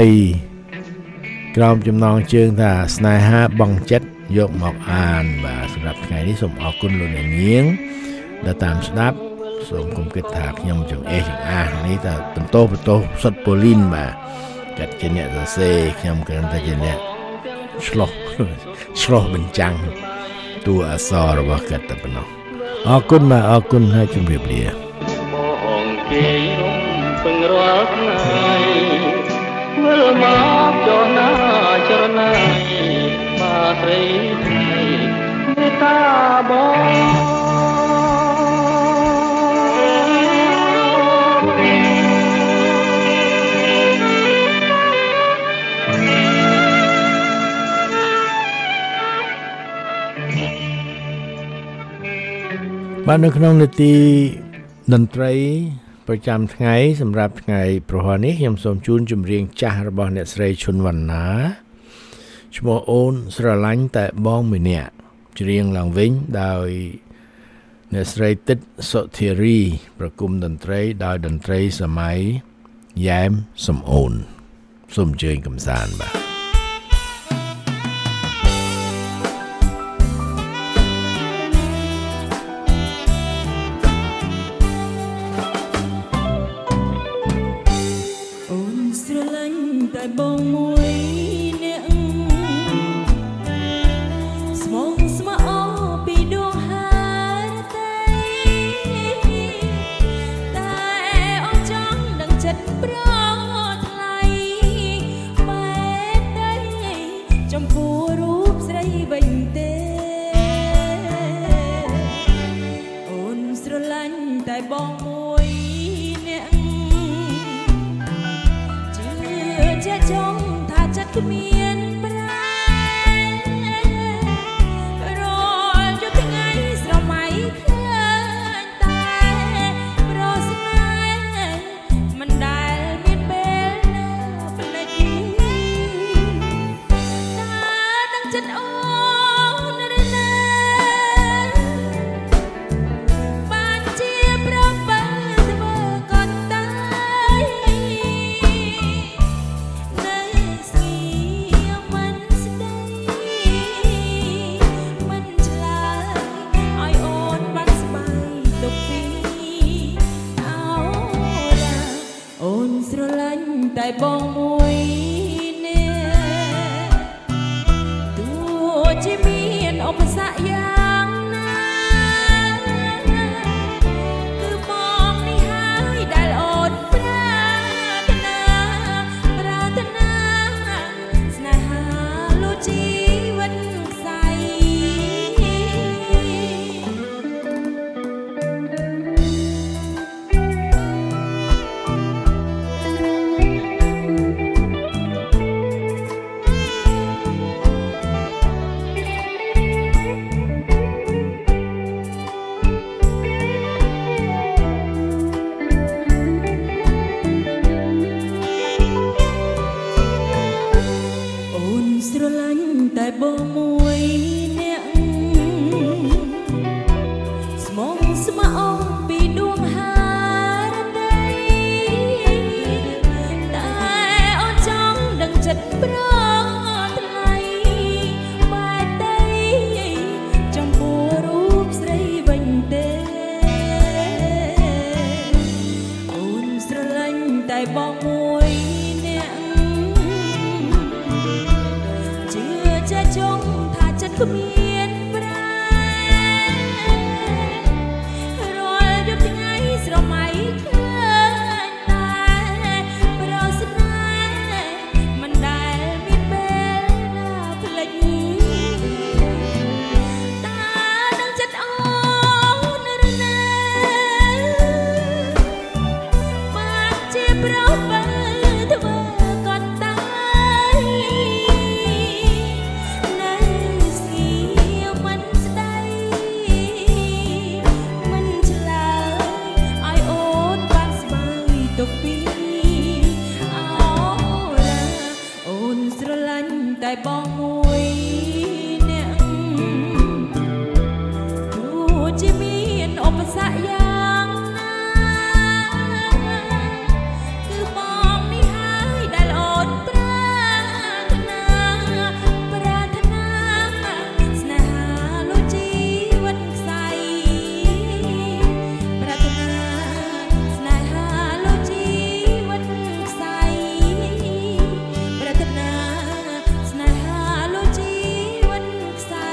13ក្រោមចំណងជើងថាស្នេហាបងចិត្តយកមកអានបាទសម្រាប់ថ្ងៃនេះសូមអរគុណលោកអ្នកនាងដែលតាមស្ដាប់សូមគុំគិតថាខ្ញុំចង្អេះចង្អាសនេះតែបន្តសុតប៉ូលីនបាទចាត់ជាអ្នកសរសេរខ្ញុំគ្រាន់តែជាអ្នកឆ្លោះបញ្ចាំងតួអក្សររបស់គាត់តែប៉ុណ្ណោះអរគុណហើយជម្រាបលាបងគេរំពឹងរាល់ថ្ងៃវិលមកចរណាចរណៃបាទស្រីមេត្តាបងបាទនៅក្នុងនាទីតន្ត្រីប្រចាំថ្ងៃសម្រាប់ថ្ងៃប្រហ័ននេះខ្ញុំសូមជូនចម្រៀងចាស់របស់អ្នកស្រីឈុនវណ្ណាឈ្មោះអូនស្រឡាញ់តែបងម្នាក់ច្រៀងឡើងវិញដោយអ្នកស្រីទិតសុធារីប្រគំតន្ត្រីដោយតន្ត្រីសម័យយ៉ែមសំអូនសូមអញ្ជើញកំសាន្តបាទបងមួយអ្នកស្មងស្មោពីដួងហើតែអងចង់ដឹងចិត្តប្រថ្លៃបែបតែចំពោះរូបស្រីវិញទេจะจงถ้าจัดคือเมียนปลายรออยู่ที่ไงสมัยเคยตายรอสนายมันได้เมียนเบลเป็นไรดีตาดังจัดอ่อนเรนาบ้านเจียบรักบ้านเมื่อก่อนตายในเสียงมันแสดงมันฉลาดอ้อยโอนบ้านสบายตกปีเอาละโอนស្រឡាញ់តែបងមួយនេះទោះជាមានឧបសគ្គយ៉ាងណាគឺបងនេះហើយដែលអូនប្រាថ្នាស្នេហាលុជីវិតខ្សែអូនស្រឡាញ់តែបងមួយអ្នកស្មងស្មោះពីដួងហារដីតែអូនចង់ដឹងចិត្តប្រថ្លៃបែកដីចំពោះរូបស្រីវិញទេអូនស្រឡាញ់តែបងមួយអ្នកជឿជាចងថាចិត្តគ្មានប្រែរាល់យប់ថ្ងៃស្រមៃឃើញតែប្រស្នេហ៍មិនដែលមានពេលណាភ្លេចតានឹងចិត្តអូនឬណាបានជាប្របើធ្វើគាត់តាយនៅស្គីមិនស្ដីមិនឆ្លើយឲ្យអូនបានស្បើយទុកពីអោរាអូនស្រឡាញ់តែបងមួយអ្នកទោះជាមានឧបសគ្គយ៉ាងណាគឺបងនេះហើយដែលអូនប្រាថ្នាស្នេហាលុជីវិតខ្សែប្រាថ្នាស្នេហាលុជីវិតខ្សែប្រាថ្នាស្នេហាលុជីវិតខ្សែ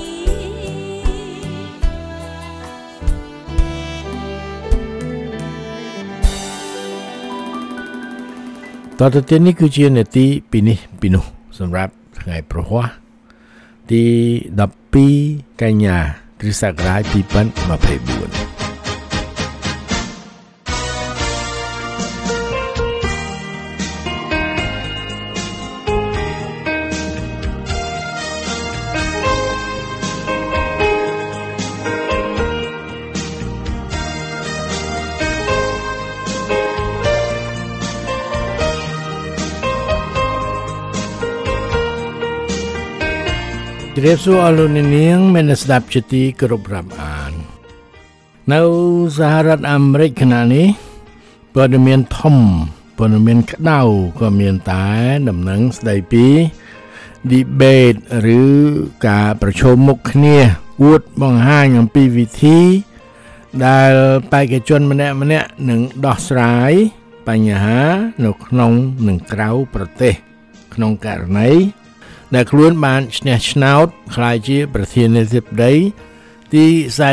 តទៅទៀតនេះគឺជានាទីពីនេះពីនោះសម្រាប់ថ្ងៃប្រហ័សទី12កញ្ញាគ្រិស្តសករាជ2024 ជ្រាបសួរអស់លោកអ្នកនាងមានស្ដាប់ជាទីគោរពរាប់អាននៅសហរដ្ឋអាមេរិកខណៈនេះព័ត៌មានធំព័ត៌មានក្តៅក៏មានតែដំណឹងស្ដីពី debate ឬការប្រជុំមុខគ្នាអួតបង្ហាញអំពីវិធីដែលបេក្ខជនម្នាក់ៗនឹងដោះស្រាយបញ្ហានៅក្នុងនិងក្រៅប្រទេសក្នុងករណីដែលខ្លួនបានឈ្នះឆ្នោតក្លាយជាប្រធានាធិបតីទី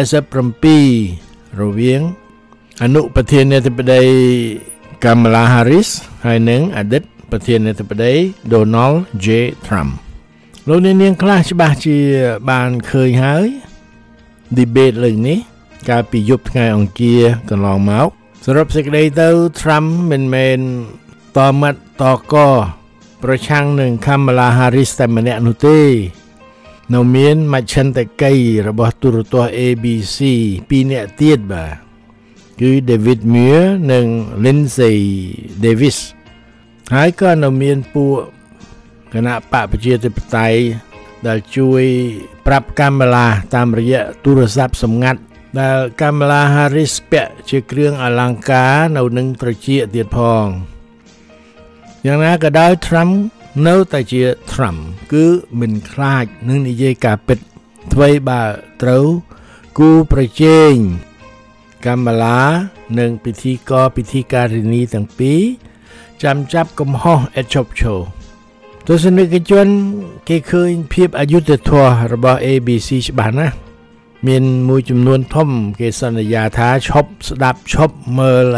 47រវាងអនុប្រធានាធិបតី Kamala Harris ហើយនិងអតីតប្រធានាធិបតី Donald J. Trump លោកអ្នកនាងខ្លះច្បាស់ជាបានឃើញហើយ debate លើកនេះកាលពីយប់ថ្ងៃអង្គារកន្លងមកសរុបសេចក្តីទៅ Trump មិនមែនតមាត់តកប្រឆាំងនឹង Kamala Harris តែម្នាក់នោះទេនៅមានមជ្ឈន្តកិច្ចរបស់ទូរទស្សន៍ ABC 2នាក់ទៀតបាទគឺ David Muir និង Lindsay Davis ហើយក៏នៅមានពួកគណៈបកប្រជាធិបតេយ្យដែលជួយប្រាប់ Kamala តាមរយៈទូរស័ព្ទសម្ងាត់ដែល Kamala Harris ពាក់ជាគ្រឿងអលង្ការនៅនឹងត្រចៀកទៀតផងយ៉ាងណាក៏ដោយ Trump នៅតែជា Trump គឺមិនខ្លាចនឹងនិយាយការពិតអ្វីបើត្រូវគូប្រជែង Kamala និងពិធីការិនីទាំងពីរចាំចាប់កំហុសឥតឈប់ឈរទស្សនិកជនគេឃើញភាពអយុត្តិធម៌របស់ ABC ច្បាស់ណាស់មានមួយចំនួនធំគេសន្យាថាឈប់ស្ដាប់ឈប់មើល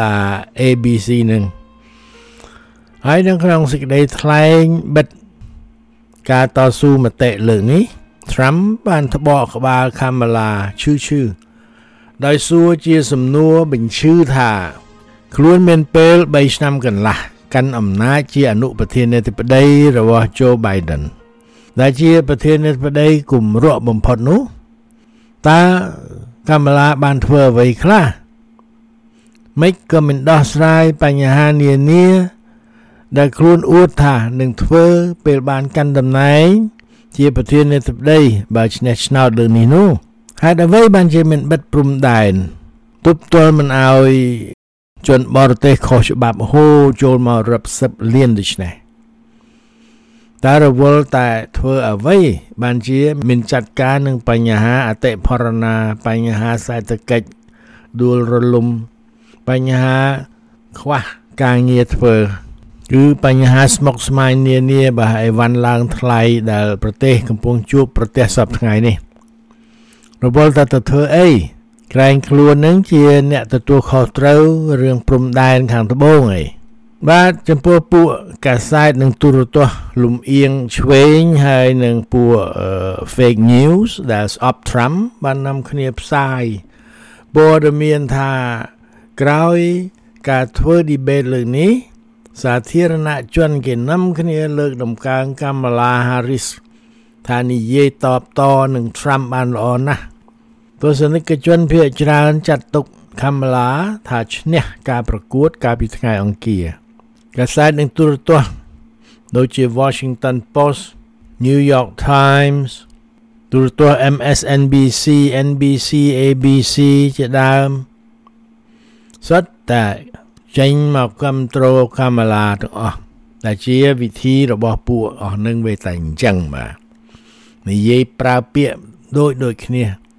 ABC នឹងហើយនៅក្នុងសេចក្តីថ្លែងបិទការតស៊ូមតិលើកនេះ Trump បានត្បកក្បាល Kamala ឈឺដោយសួរជាសំណួរបញ្ឈឺថាខ្លួនមានពេល3ឆ្នាំកន្លះកាន់អំណាចជាអនុប្រធានាធិបតីរបស់ Joe Biden ដែលជាប្រធានាធិបតីគម្រក់បំផុតនោះតើ Kamala បានធ្វើអ្វីខ្លះមិនក៏មិនដោះស្រាយបញ្ហានានាដែលខ្លួនអួតថានឹងធ្វើពេលបានកាន់តំណែងជាប្រធានាធិបតីបើឈ្នះឆ្នោតលើនេះនោះហេតុអ្វីបានជាមិនបិទព្រំដែនទប់ទល់មិនឲ្យជនបរទេសខុសច្បាប់ហូរចូលមករាប់សិបលានដូចនេះតែរវល់តែធ្វើអ្វីបានជាមិនចាត់ការនឹងបញ្ហាអតិផរណាបញ្ហាសេដ្ឋកិច្ចដួលរលំបញ្ហាខ្វះការងារធ្វើគឺបញ្ហាស្មុគស្មាញនានាបើអីវ៉ាន់ឡើងថ្លៃដែលប្រទេសកំពុងជួបប្រទះសពថ្ងៃនេះរវល់តែទៅធ្វើអីក្រែងខ្លួននឹងជាអ្នកទទួលខុសត្រូវរឿងព្រំដែនខាងត្បូងអីបាទចំពោះពួកកាសែតនិងទូរទស្សន៍លំអៀងឆ្វេងហើយនិងពួក fake news ដែលស្អប់ Trump បាននាំគ្នាផ្សាយព័ត៌មានថាក្រោយការធ្វើ debate លើកនេះសាធារណជនគេនាំគ្នាលើកដំកើង Kamala Harris ថានិយាយតបតនឹង Trump បានល្អណាស់ទស្សនិកជនភាគច្រើនចាត់ទុក Kamala ថាឈ្នះការប្រកួតកាលពីថ្ងៃអង្គារកាសែតនិងទូរទស្សន៍ដូចជា Washington Post, New York Times ទូរទស្សន៍ MSNBC, NBC, ABC ជាដើមសុទ្ធតែចេញមកគាំទ្រ Kamala ទាំងអស់ដែលជាវិធីរបស់ពួកអស់នឹងវាតែអញ្ចឹងបាទនិយាយប្រើពាក្យដូចគ្នា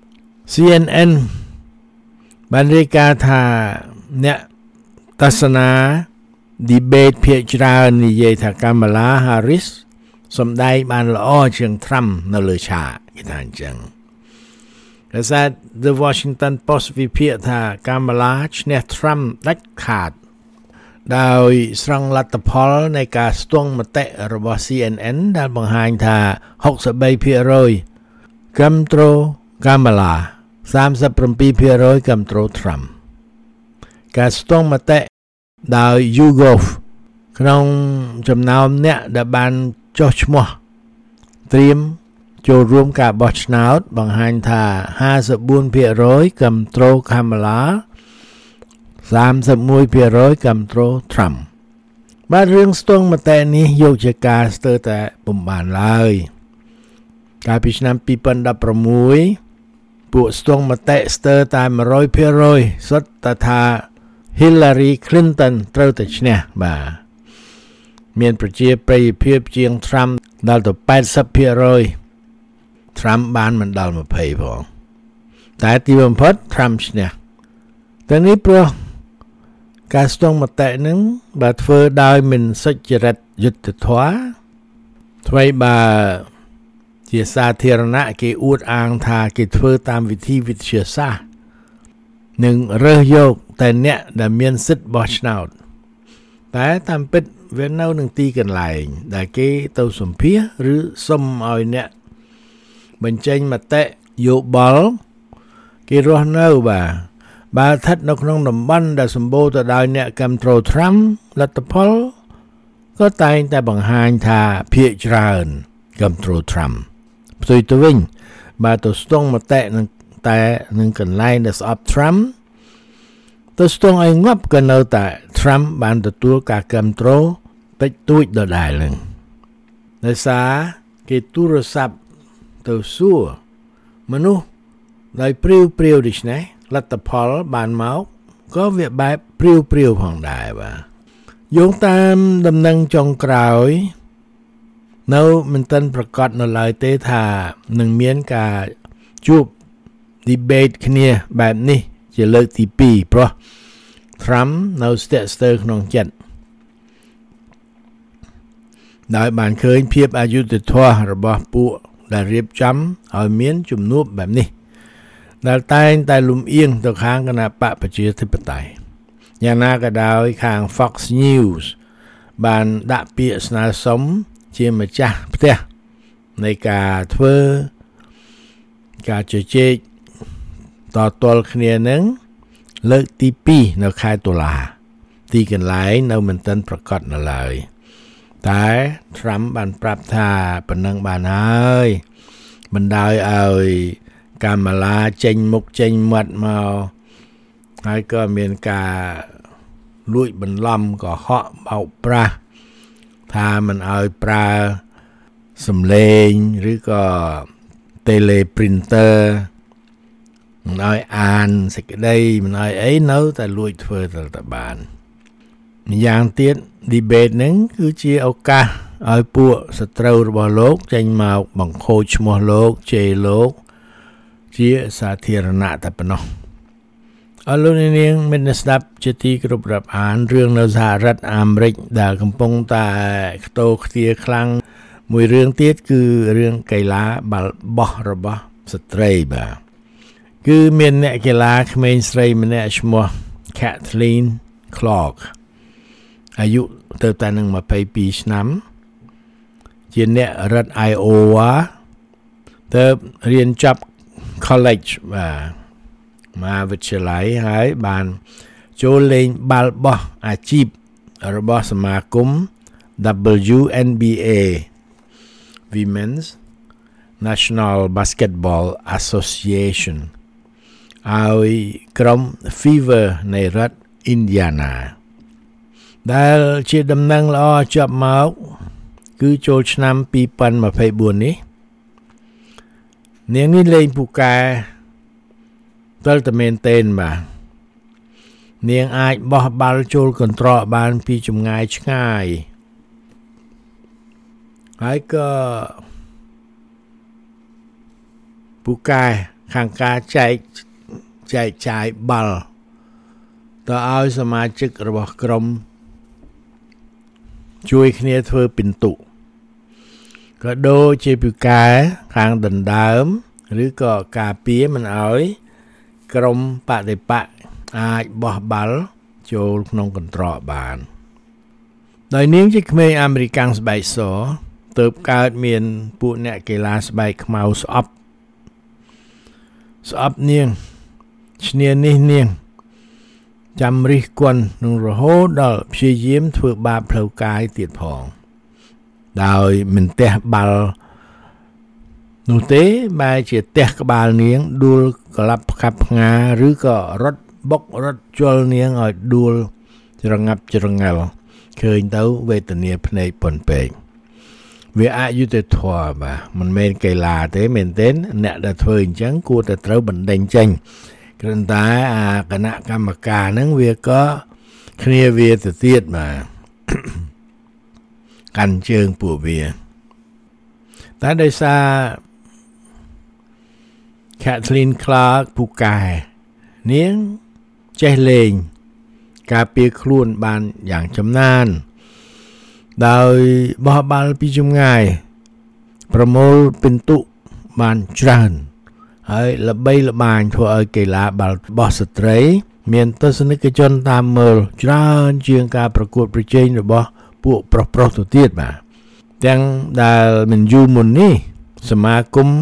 CNN បានរាយការណ៍ថាអ្នកទស្សនា debate ភាគច្រើននិយាយថា Kamala Harris សម្ដែងបានល្អជាង Trump នៅលើឆាកគេថាអញ្ចឹងកាសែត The Washington Post វិភាគថា Kamala ឈ្នះ Trump ដាច់ខាតដោយស្រង់លទ្ធផលនៃការស្ទង់មតិរបស់ CNN ដែលបង្ហាញថា 63% គាំទ្រ Kamala 37% គាំទ្រ Trump ការស្ទង់មតិដោយ YouGov ក្នុងចំណោមអ្នកដែលបានចុះឈ្មោះត្រៀមចូលរួមការបោះឆ្នោតបង្ហាញថា 54% គាំទ្រ Kamala 31% គាំទ្រ Trump បាទរឿងស្ទង់មតិនេះយកជាការស្ទើរតែពុំបានឡើយកាលពីឆ្នាំ2016ពួកស្ទង់មតិស្ទើរតែ 100% សុទ្ធតែថា Hillary Clinton ត្រូវតែឈ្នះបាទមានប្រជាប្រិយភាពជាង Trump ដល់ទៅ 80% Trump បានមិនដល់20ផងតែទីបំផុត Trump ឈ្នះតែនេះព្រោះការស្ទង់មតិនឹងបើធ្វើដោយមិនសុចរិតយុត្តិធម៌ថ្មីបើជាសាធារណៈគេអួតអាងថាគេធ្វើតាមវិធីវិទ្យាសាស្ត្រនឹងរើសយកតែអ្នកដែលមានសិទ្ធិបោះឆ្នោតតែតាមពិតវានៅនឹងទីកន្លែងដែលគេទៅសម្ភាសឬសុំឲ្យអ្នកបញ្ចេញមតិយោបល់គេរស់នៅបើស្ថិតនៅក្នុងតំបន់ដែលសម្បូរទៅដោយអ្នកគាំទ្រ Trump លទ្ធផលក៏តែងតែបង្ហាញថាភាគច្រើនគ្រប់គ្រង Trump ផ្ទុយទៅវិញបើទៅស្ទង់មតិនឹងកន្លែងដែលស្អប់ Trump ទៅស្ទង់ឲ្យងាប់ក៏នៅតែ Trump បានទទួលការគ្រប់គ្រងតិចតួចដដែលនឹងដោយសារគេទូរស័ព្ទទៅសួរមនុស្សដោយព្រាវដូច្នេះលទ្ធផលបានមកក៏វាបែបព្រាវផងដែរបាទយោងតាមដំណឹងចុងក្រោយនៅមិនទាន់ប្រកាសនៅឡើយទេថានឹងមានការជួប debate គ្នាបែបនេះជាលើកទី2ព្រោះ Trump នៅស្ទាក់ស្ទើរក្នុងចិត្តដោយបានឃើញភាពអយុត្តិធម៌របស់ពួកដែលរៀបចំឲ្យមានជំនួបបែបនេះដែលតែងតែលំអៀងទៅខាងគណបកប្រជាធិបតេយ្យយ៉ាងណាក៏ដោយខាង Fox News បានដាក់ពាក្យស្នើសុំជាម្ចាស់ផ្ទះនៃការធ្វើការជជែកតទល់គ្នានឹងលើកទី2នៅខែតុលាទីកន្លែងនៅមិនទាន់ប្រកាសនៅឡើយតែ Trump បានប្រាប់ថាប៉ុណ្ណឹងបានហើយបណ្ដោយឲ្យកាម៉ាឡាចេញមុខចេញមាត់មកហើយក៏មានការលួចបន្លំកុហកបោកប្រាស់ថាមិនឲ្យប្រើសំឡេងឬក៏ Teleprinter មិនឲ្យអានសេចក្តីមិនឲ្យអីនៅតែលួចធ្វើទៅបានម្យ៉ាងទៀត debate ហ្នឹងគឺជាឱកាសឲ្យពួកសត្រូវរបស់លោកចេញមកបង្ខូចឈ្មោះលោកជេរលោកជាសាធារណៈតែប៉ុណ្ណោះអរលោកនាងមានស្ដាប់ជាទីគោរពរាប់អានរឿងនៅសហរដ្ឋអាមេរិកដែលកំពុងតែខ្ទោខ្ទាខ្លាំងមួយរឿងទៀតគឺរឿងកីឡាបាល់បោះរបស់ស្ត្រីបាទគឺមានអ្នកកីឡាក្មេងស្រីម្នាក់ឈ្មោះ Kathleen Clark អាយុទៅតែនឹង22ឆ្នាំជាអ្នករដ្ឋ Iowa ទៅរៀនចប់ college បាទមហាវិទ្យាល័យហើយបានចូលលេងបាល់បោះអាជីពរបស់សមាគម WNBA Women's National Basketball Association ឲ្យក្រុម Fever នៃរដ្ឋ Indiana ដែលជាដំណឹងល្អជាប់មកគឺចូលឆ្នាំ2024នេះនាងនេះលេងពូកែទល់តែមែនទែនបាទនាងអាចបោះបាល់ចូលកន្ត្រកបានពីចម្ងាយឆ្ងាយហើយក៏ពូកែខាងការចែកចាយបាល់ទៅឲ្យសមាជិករបស់ក្រុមជួយគ្នាធ្វើពិន្ទុក៏ដូចជាពូកែខាងដណ្ដើមឬក៏ការពារមិនឲ្យក្រុមបដិបកអាចបោះបាល់ចូលក្នុងកន្ត្រកបានដោយនាងជាក្មេងអាមេរិកាំងស្បែកសទើបកើតមានពួកអ្នកកីឡាស្បែកខ្មៅស្អប់នាងឈ្នានីសនាងចាំរិះគន់នឹងរហូតដល់ព្យាយាមធ្វើបាបផ្លូវកាយទៀតផងដោយមិនទះបាល់នោះទេបែរជាទះក្បាលនាងដួលក្លាប់ផ្កាប់ផ្ងាឬក៏រត់បុករត់ជល់នាងឲ្យដួលច្រងាប់ច្រងល់ឃើញទៅវេទនាភ្នែកប៉ុនពេកវាអយុត្តិធម៌បាទមិនមែនកីឡាទេមែនទេអ្នកដែលធ្វើអញ្ចឹងគួរតែត្រូវបណ្ដេញចេញគ្រាន់តែអាគណៈកម្មការហ្នឹងវាក៏គ្នាវាទៅទៀតបាទកាន់ជើងពួកវាតែដោយសារ Kathleen Clark ពូកែនាងចេះលេងការពារខ្លួនបានយ៉ាងចំណានដោយបោះបាល់ពីចម្ងាយប្រមូលពិន្ទុបានច្រើនហើយល្បីល្បាញធ្វើឲ្យកីឡាបាល់បោះស្ត្រីមានទស្សនិកជនតាមមើលច្រើនជាងការប្រកួតប្រជែងរបស់ពួកប្រុសទៅទៀតបាទទាំងដែលមិនយូរមុននេះសមាគម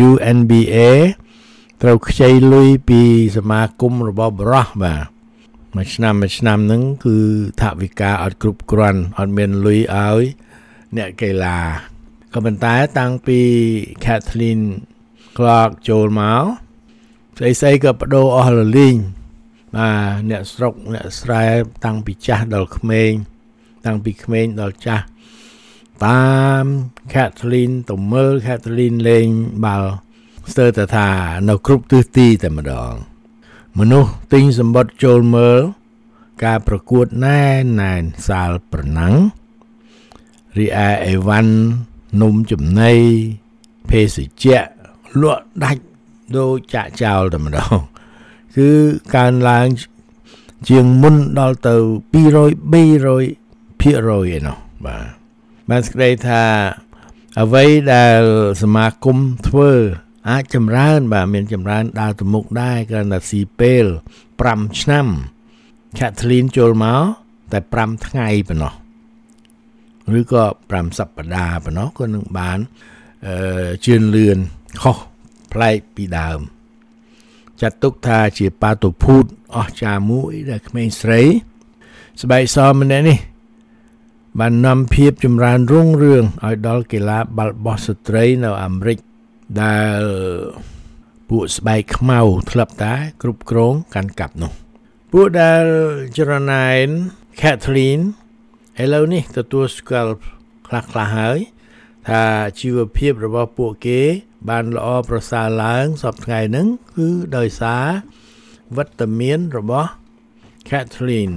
WNBA ត្រូវខ្ចីលុយពីសមាគមរបស់បរិះបាទមួយឆ្នាំហ្នឹងគឺថវិកាអត់គ្រប់គ្រាន់អត់មានលុយឲ្យអ្នកកីឡាក៏ប៉ុន្តែតាំងពី Kathleen Clark ចូលមកស្អីក៏បដូរអស់លលេងបាទអ្នកស្រុកអ្នកស្រែតាំងពីចាស់ដល់ក្មេងតាំងពីក្មេងដល់ចាស់តាម Kathleen ទៅមើល Kathleen លេងបាល់ស្ទើរតែថានៅគ្រប់ទិសទីតែម្ដងមនុស្សទិញសម្បត្តិចូលមើលការប្រកួតណែនសាលប្រណាំងរីឯអីវ៉ាន់នំចំណីភេសជ្ជៈលក់ដាច់ដូចចាក់ចោលតែម្ដងគឺកើនឡើងជាងមុនដល់ទៅ200-300%ឯណោះបាទស្ដីថាអ្វីដែលសមាគមធ្វើអាចចម្រើនបាទមានចម្រើនដើរទៅមុខដែរគ្រាន់តែស៊ីពេល5ឆ្នាំ Kathleen ចូលមកតែ5ថ្ងៃប៉ុណ្ណោះឬក៏5សប្តាហ៍ប៉ុណ្ណោះក៏នឹងបានជឿនលឿនខុសប្លែកពីដើមចាត់ទុកថាជាបាតុភូតអស្ចារ្យមួយដែលក្មេងស្រីស្បែកសម្នាក់នេះបាននាំភាពចម្រើនរុងរឿងឲ្យដល់កីឡាបាល់បោះស្ត្រីនៅអាមេរិកដែលពួកស្បែកខ្មៅធ្លាប់តែគ្រប់គ្រងកាន់កាប់នោះពួកដែលចរណែន Kathleen ឥឡូវនេះទទួលស្គាល់ខ្លះហើយថាជីវភាពរបស់ពួកគេបានល្អប្រសើរឡើងសពថ្ងៃហ្នឹងគឺដោយសារវត្តមានរបស់ Kathleen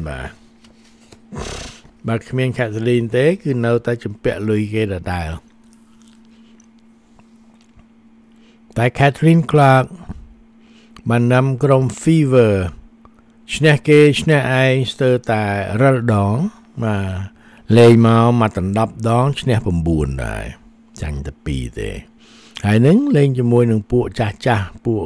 បាទគ្មាន Kathleen ទេគឺនៅតែជំពាក់លុយគេដដែលតែ Kathleen Clark បាននាំក្រុម Fever ឈ្នះគេឈ្នះឯងស្ទើរតែរាល់ដងបាទលេងមកដណ្ដប់ដងឈ្នះ9ដែរចាញ់តែ2ទេហើយនឹងលេងជាមួយនឹងពួកចាស់ពួក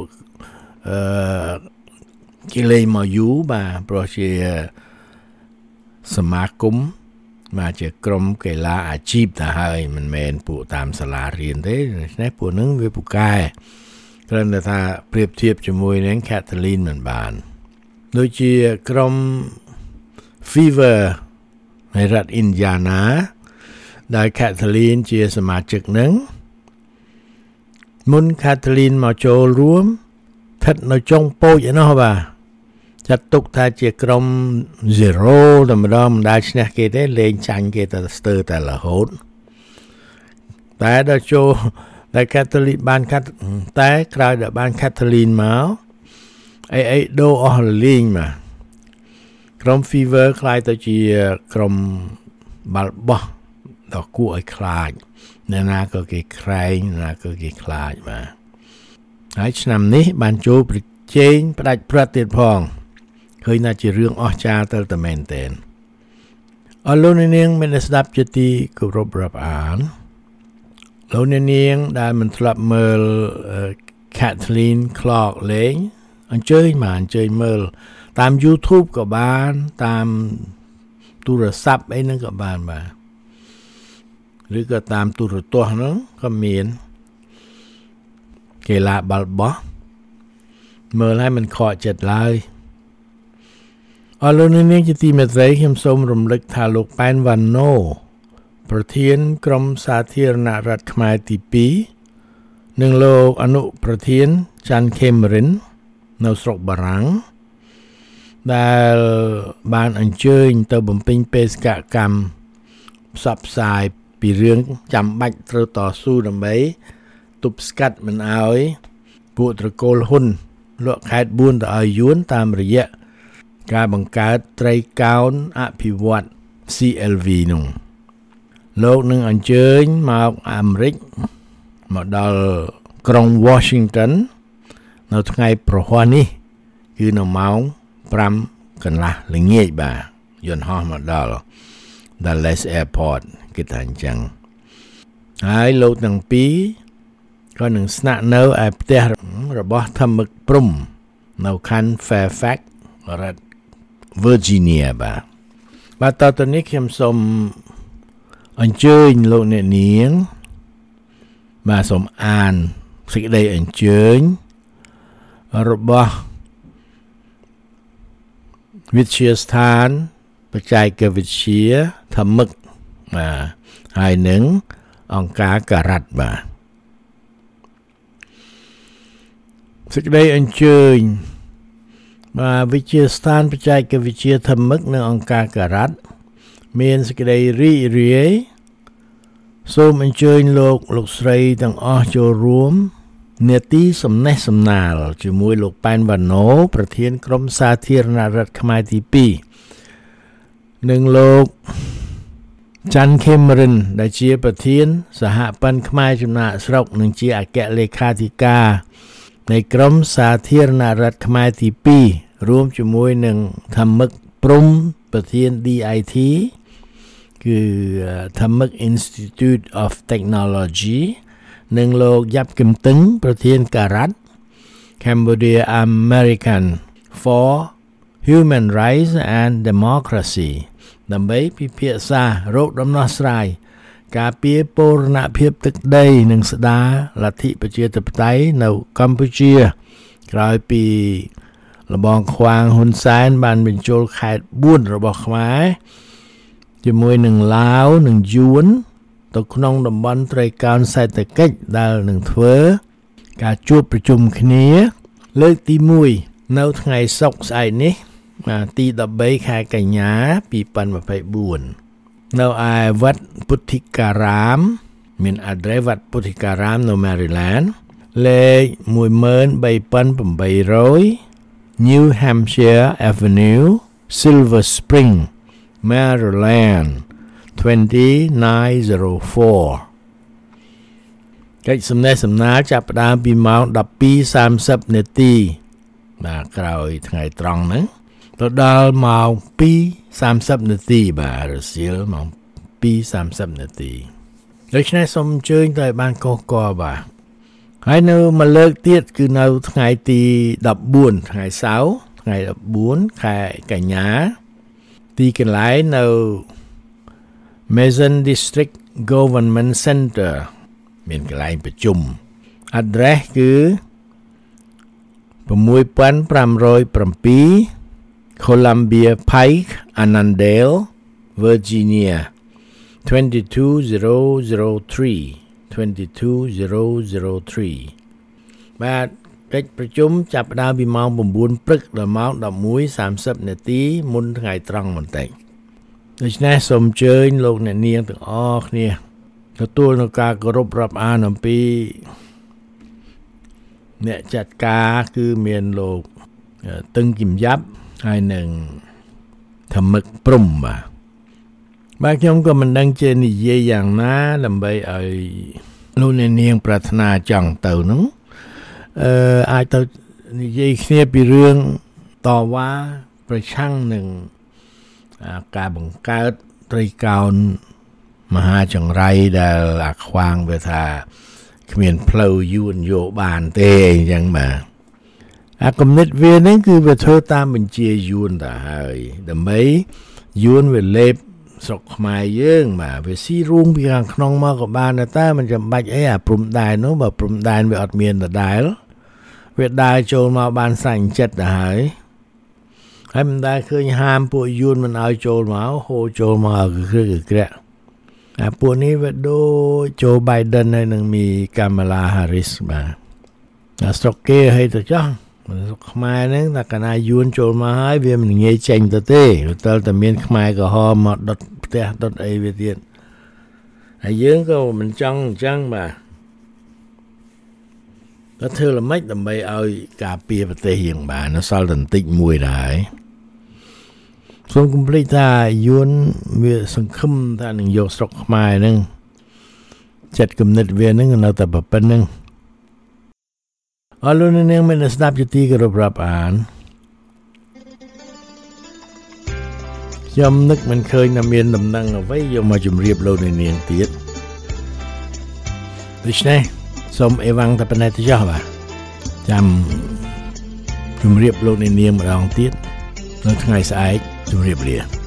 គេលេងមកយូរបាទព្រោះជាសមាគមមកជាក្រុមកីឡាអាជីពទៅហើយមិនមែនពួកតាមសាលារៀនទេដូច្នេះពួកនឹងវាពូកែគ្រាន់តែថាប្រៀបធៀបជាមួយនឹង Kathleen មិនបានដូចជាក្រុម Fever នៃរដ្ឋ Indiana ដែល Kathleen ជាសមាជិកនឹងមុន Kathleen មកចូលរួមស្ថិតនៅចុងពូជឯណោះបាទចាត់ទុកថាជាក្រុម 0 តែម្ដងមិនដែលឈ្នះគេទេលេងចាញ់គេតែស្ទើរតែរហូតតែដល់ចូលតែ Kathleen បានតែក្រោយដល់បាន Kathleen មកអីដូរអស់លេងមកក្រុម Fever ខ្លាយទៅជាក្រុមបាល់បោះដ៏គួរឲ្យខ្លាចអ្នកណាក៏គេក្រែងអ្នកណាក៏គេខ្លាចបាទហើយឆ្នាំនេះបានចូលប្រជែងផ្ដាច់ព្រាត់ទៀតផងឃើញថាជារឿងអស្ចារ្យទៅតែមែនទែនអរលោកអ្នកនាងមានស្ដាប់ជាទីគោរពរាប់អានលោកអ្នកនាងដែលមិនធ្លាប់មើល Kathleen Clark លេងអញ្ជើញមើលតាម YouTube ក៏បានតាមទូរស័ព្ទអីហ្នឹងក៏បានបាទឬក៏តាមទូរទស្សន៍ហ្នឹងក៏មានកីឡាបាល់បោះមើលហើយមិនខកចិត្តឡើយអរលោកអ្នកនាងជាទីមេត្រីខ្ញុំសូមរំលឹកថាលោកប៉ែនវ៉ាណូប្រធានក្រុមសាធារណរដ្ឋខ្មែរទី2និងលោកអនុប្រធានច័ន្ទខេមរិននៅស្រុកបារាំងដែលបានអញ្ជើញទៅបំពេញបេសកកម្មផ្សព្វផ្សាយពីរឿងចាំបាច់ត្រូវតស៊ូដើម្បីទប់ស្កាត់មិនឲ្យពួកត្រកូលហ៊ុនលក់ខេត្ត4ទៅឲ្យយួនតាមរយៈការបង្កើតត្រីកោណអភិវឌ្ឍ CLV នោះលោកនឹងអញ្ជើញមកអាមេរិកមកដល់ក្រុង Washington នៅថ្ងៃប្រហ័សនេះគឺនៅម៉ោង5កន្លះល្ងាចបាទយន្តហោះមកដល់ Dallas Airport គេថាអញ្ចឹងហើយលោកទាំងពីរក៏នឹងស្នាក់នៅឯផ្ទះរបស់ធម្មឹកព្រំនៅខណ្ឌ Fairfax រដ្ឋ Virginia បាទតទៅនេះខ្ញុំសូមអញ្ជើញលោកអ្នកនាងបាទសូមអានសេចក្តីអញ្ជើញរបស់វិទ្យាស្ថានបច្ចេកវិទ្យាធម្មឹកហើយនឹងអង្គការការ៉ាត់បាទសេចក្តីអញ្ជើញបាទវិទ្យាស្ថានបច្ចេកវិទ្យាធម្មឹកនិងអង្គការការ៉ាត់មានសេចក្តីរីករាយសូមអញ្ជើញលោកស្រីទាំងអស់ចូលរួមនេតិសំណេះសំណាលជាមួយលោកប៉ែនវណ្ណូប្រធានក្រុមសាធារណរដ្ឋខ្មែរទី2និងលោកច័ន្ទខេមរិនដែលជាប្រធានសហព័ន្ធខ្មែរចំណាកស្រុកនិងជាអគ្គលេខាធិការនៃក្រុមសាធារណរដ្ឋខ្មែរទី2រួមជាមួយនឹងធម្មឹកព្រំប្រធាន DIT គឺ Thamuk Institute of Technology និងលោកយ៉ាប់គឹមតឹងប្រធានការ៉ាត់ Cambodia American for Human Rights and Democracy ដើម្បីពិភាក្សារោគដំណោះស្រាយការពារបូរណភាពទឹកដីនិងស្ដារលទ្ធិប្រជាធិបតេយ្យនៅកម្ពុជាក្រោយពីលបងខ្វាងហ៊ុនសែនបានបញ្ចូលខេត្ត4របស់ខ្មែរជាមួយនឹងឡាវនិងយួនទៅក្នុងតំបន់ត្រីកោណសេដ្ឋកិច្ចដែលនឹងធ្វើការជួបប្រជុំគ្នាលើកទី1នៅថ្ងៃសុក្រស្អែកនេះទី13ខែកញ្ញា2024នៅឯវត្តពុទ្ធិការាមមាន address វត្តពុទ្ធិការាមនៅ Maryland លេខ13800 New Hampshire Avenue Silver Spring Maryland 2904កិច្ចសំណេះសំណាលចាប់ផ្ដើមពីម៉ោង 12:30 នាទីបាទក្រោយថ្ងៃត្រង់ហ្នឹងទៅដល់ម៉ោង 2:30 នាទីបាទរសៀលម៉ោង 2:30 នាទីដូច្នេះសូមអញ្ជើញទៅឲ្យបានកុះកលបាទហើយនៅមួយលើកទៀតគឺនៅថ្ងៃទី14ថ្ងៃសៅរ៍ថ្ងៃ14ខែកញ្ញាទីកន្លែងនៅ Mason District Government Center មានកន្លែងប្រជុំ address គឺ6507 Columbia Pike Annandale Virginia 22003 បាទកិច្ចប្រជុំចាប់ផ្ដើមពីម៉ោង 9 ព្រឹកដល់ម៉ោង 11:30 នាទីមុនថ្ងៃត្រង់បន្តិចដូច្នេះសូមអញ្ជើញលោកអ្នកនាងទាំងអស់គ្នាទទួលនៅការគោរពរាប់អានអំពីអ្នកចាត់ការគឺមានលោកតឹងគឹមយ៉ាប់ហើយនឹងធម្មឹកព្រំបាទខ្ញុំក៏មិនដឹងជានិយាយយ៉ាងណាដើម្បីឲ្យលោកអ្នកនាងប្រាថ្នាចង់ទៅហ្នឹងអាចទៅនិយាយគ្នាពីរឿងតវ៉ាប្រឆាំងនឹងការបង្កើតត្រីកោណមហាចង្រៃដែលអាខ្វាងវាថាគ្មានផ្លូវយួនយកបានទេអញ្ចឹងបាទអាគំនិតវាហ្នឹងគឺវាធ្វើតាមបញ្ជាយួនទៅហើយដើម្បីយួនវាលេបស្រុកខ្មែរយើងបាទវាស៊ីរូងពីខាងក្នុងមកក៏បានតែមិនចាំបាច់អីអាព្រំដែននោះបើព្រំដែនវាអត់មានដដែលវាដើរចូលមកបានសាញ់ចិត្តទៅហើយមិនដែលឃើញហាមពួកយួនមិនឲ្យចូលមកហូរចូលមកគឺក្រាក់អាពួកនេះវាដូចโจ Biden ហើយនឹងមី Kamala Harris បាទអាស្រុកគេឲ្យទៅចោះស្រុកខ្មែរហ្នឹងតែកាលណាយួនចូលមកហើយវាមិនងាយចេញទៅទេតែមានខ្មែរក្រហមមកដុតផ្ទះដុតអីវាទៀតហើយយើងក៏មិនចង់អញ្ចឹងបាទតែធ្វើល្មិចដើម្បីឲ្យការពារប្រទេសយើងបាននៅសល់តែបន្តិចមួយដែរសូមគំភ្លេចថាយួនវាសង្ឃឹមថានឹងយកស្រុកខ្មែរហ្នឹងចិត្តគំនិតវាហ្នឹងនៅតែប៉ុណ្្នឹងអរលោកនាងមានស្ដាប់ជាទីគោរពរាប់អានខ្ញុំនឹកមិនឃើញថាមានដំណឹងអ្វីយកមកជម្រាបលោកនាងទៀតដូច្នេះសូមអេវ៉ាំងតែប៉ុណ្ណេះទៅចុះបាទចាំជម្រាបលោកនាងម្ដងទៀតនៅថ្ងៃស្អែកជម្រាបលា